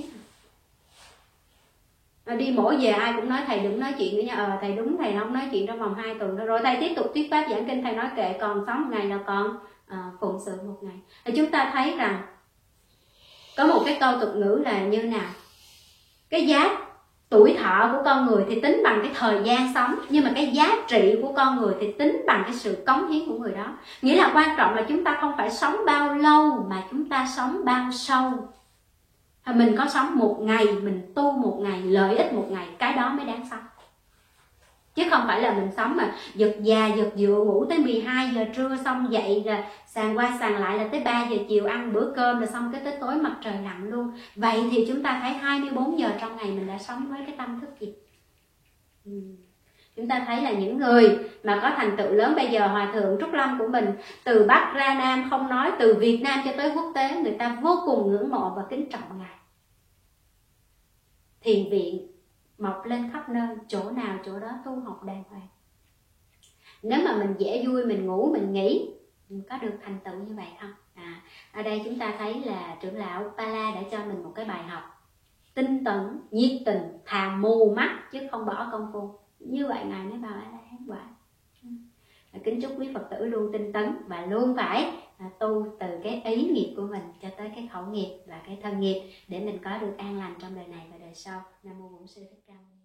Đi mổ về ai cũng nói thầy đừng nói chuyện nữa nha. Thầy đúng, thầy không nói chuyện trong vòng 2 tuần rồi thầy tiếp tục thuyết pháp giảng kinh. Thầy nói kệ, còn sống một ngày là còn phụng sự một ngày. Thì chúng ta thấy rằng có một cái câu tục ngữ là như nào: cái giá tuổi thọ của con người thì tính bằng cái thời gian sống, nhưng mà cái giá trị của con người thì tính bằng cái sự cống hiến của người đó. Nghĩa là quan trọng là chúng ta không phải sống bao lâu mà chúng ta sống bao sâu. Mình có sống một ngày, mình tu một ngày, lợi ích một ngày, cái đó mới đáng sống. Chứ không phải là mình sống mà giật già giật dựa, ngủ tới 12 giờ trưa xong dậy rồi sàn qua sàn lại là tới 3 giờ chiều ăn bữa cơm rồi xong cái tới tối mặt trời lặn luôn. Vậy thì chúng ta thấy 24 giờ trong ngày mình đã sống với cái tâm thức gì? Chúng ta thấy là những người mà có thành tựu lớn bây giờ, Hòa Thượng Trúc Lâm của mình từ Bắc ra Nam, không nói từ Việt Nam cho tới quốc tế, người ta vô cùng ngưỡng mộ và kính trọng Ngài. Thiền viện mọc lên khắp nơi, chỗ nào chỗ đó tu học đàng hoàng. Nếu mà mình dễ vui, mình ngủ, mình nghỉ, mình có được thành tựu như vậy không? Ở đây chúng ta thấy là trưởng lão Pala đã cho mình một cái bài học tinh tấn, nhiệt tình, thà mù mắt chứ không bỏ công phu. Như vậy Ngài mới vào A-la-hán quả. Kính chúc quý Phật tử luôn tinh tấn và luôn phải tu từ cái ý nghiệp của mình cho tới cái khẩu nghiệp và cái thân nghiệp để mình có được an lành trong đời này và đời sau. Nam mô Bổn Sư Thích Ca Mâu Ni.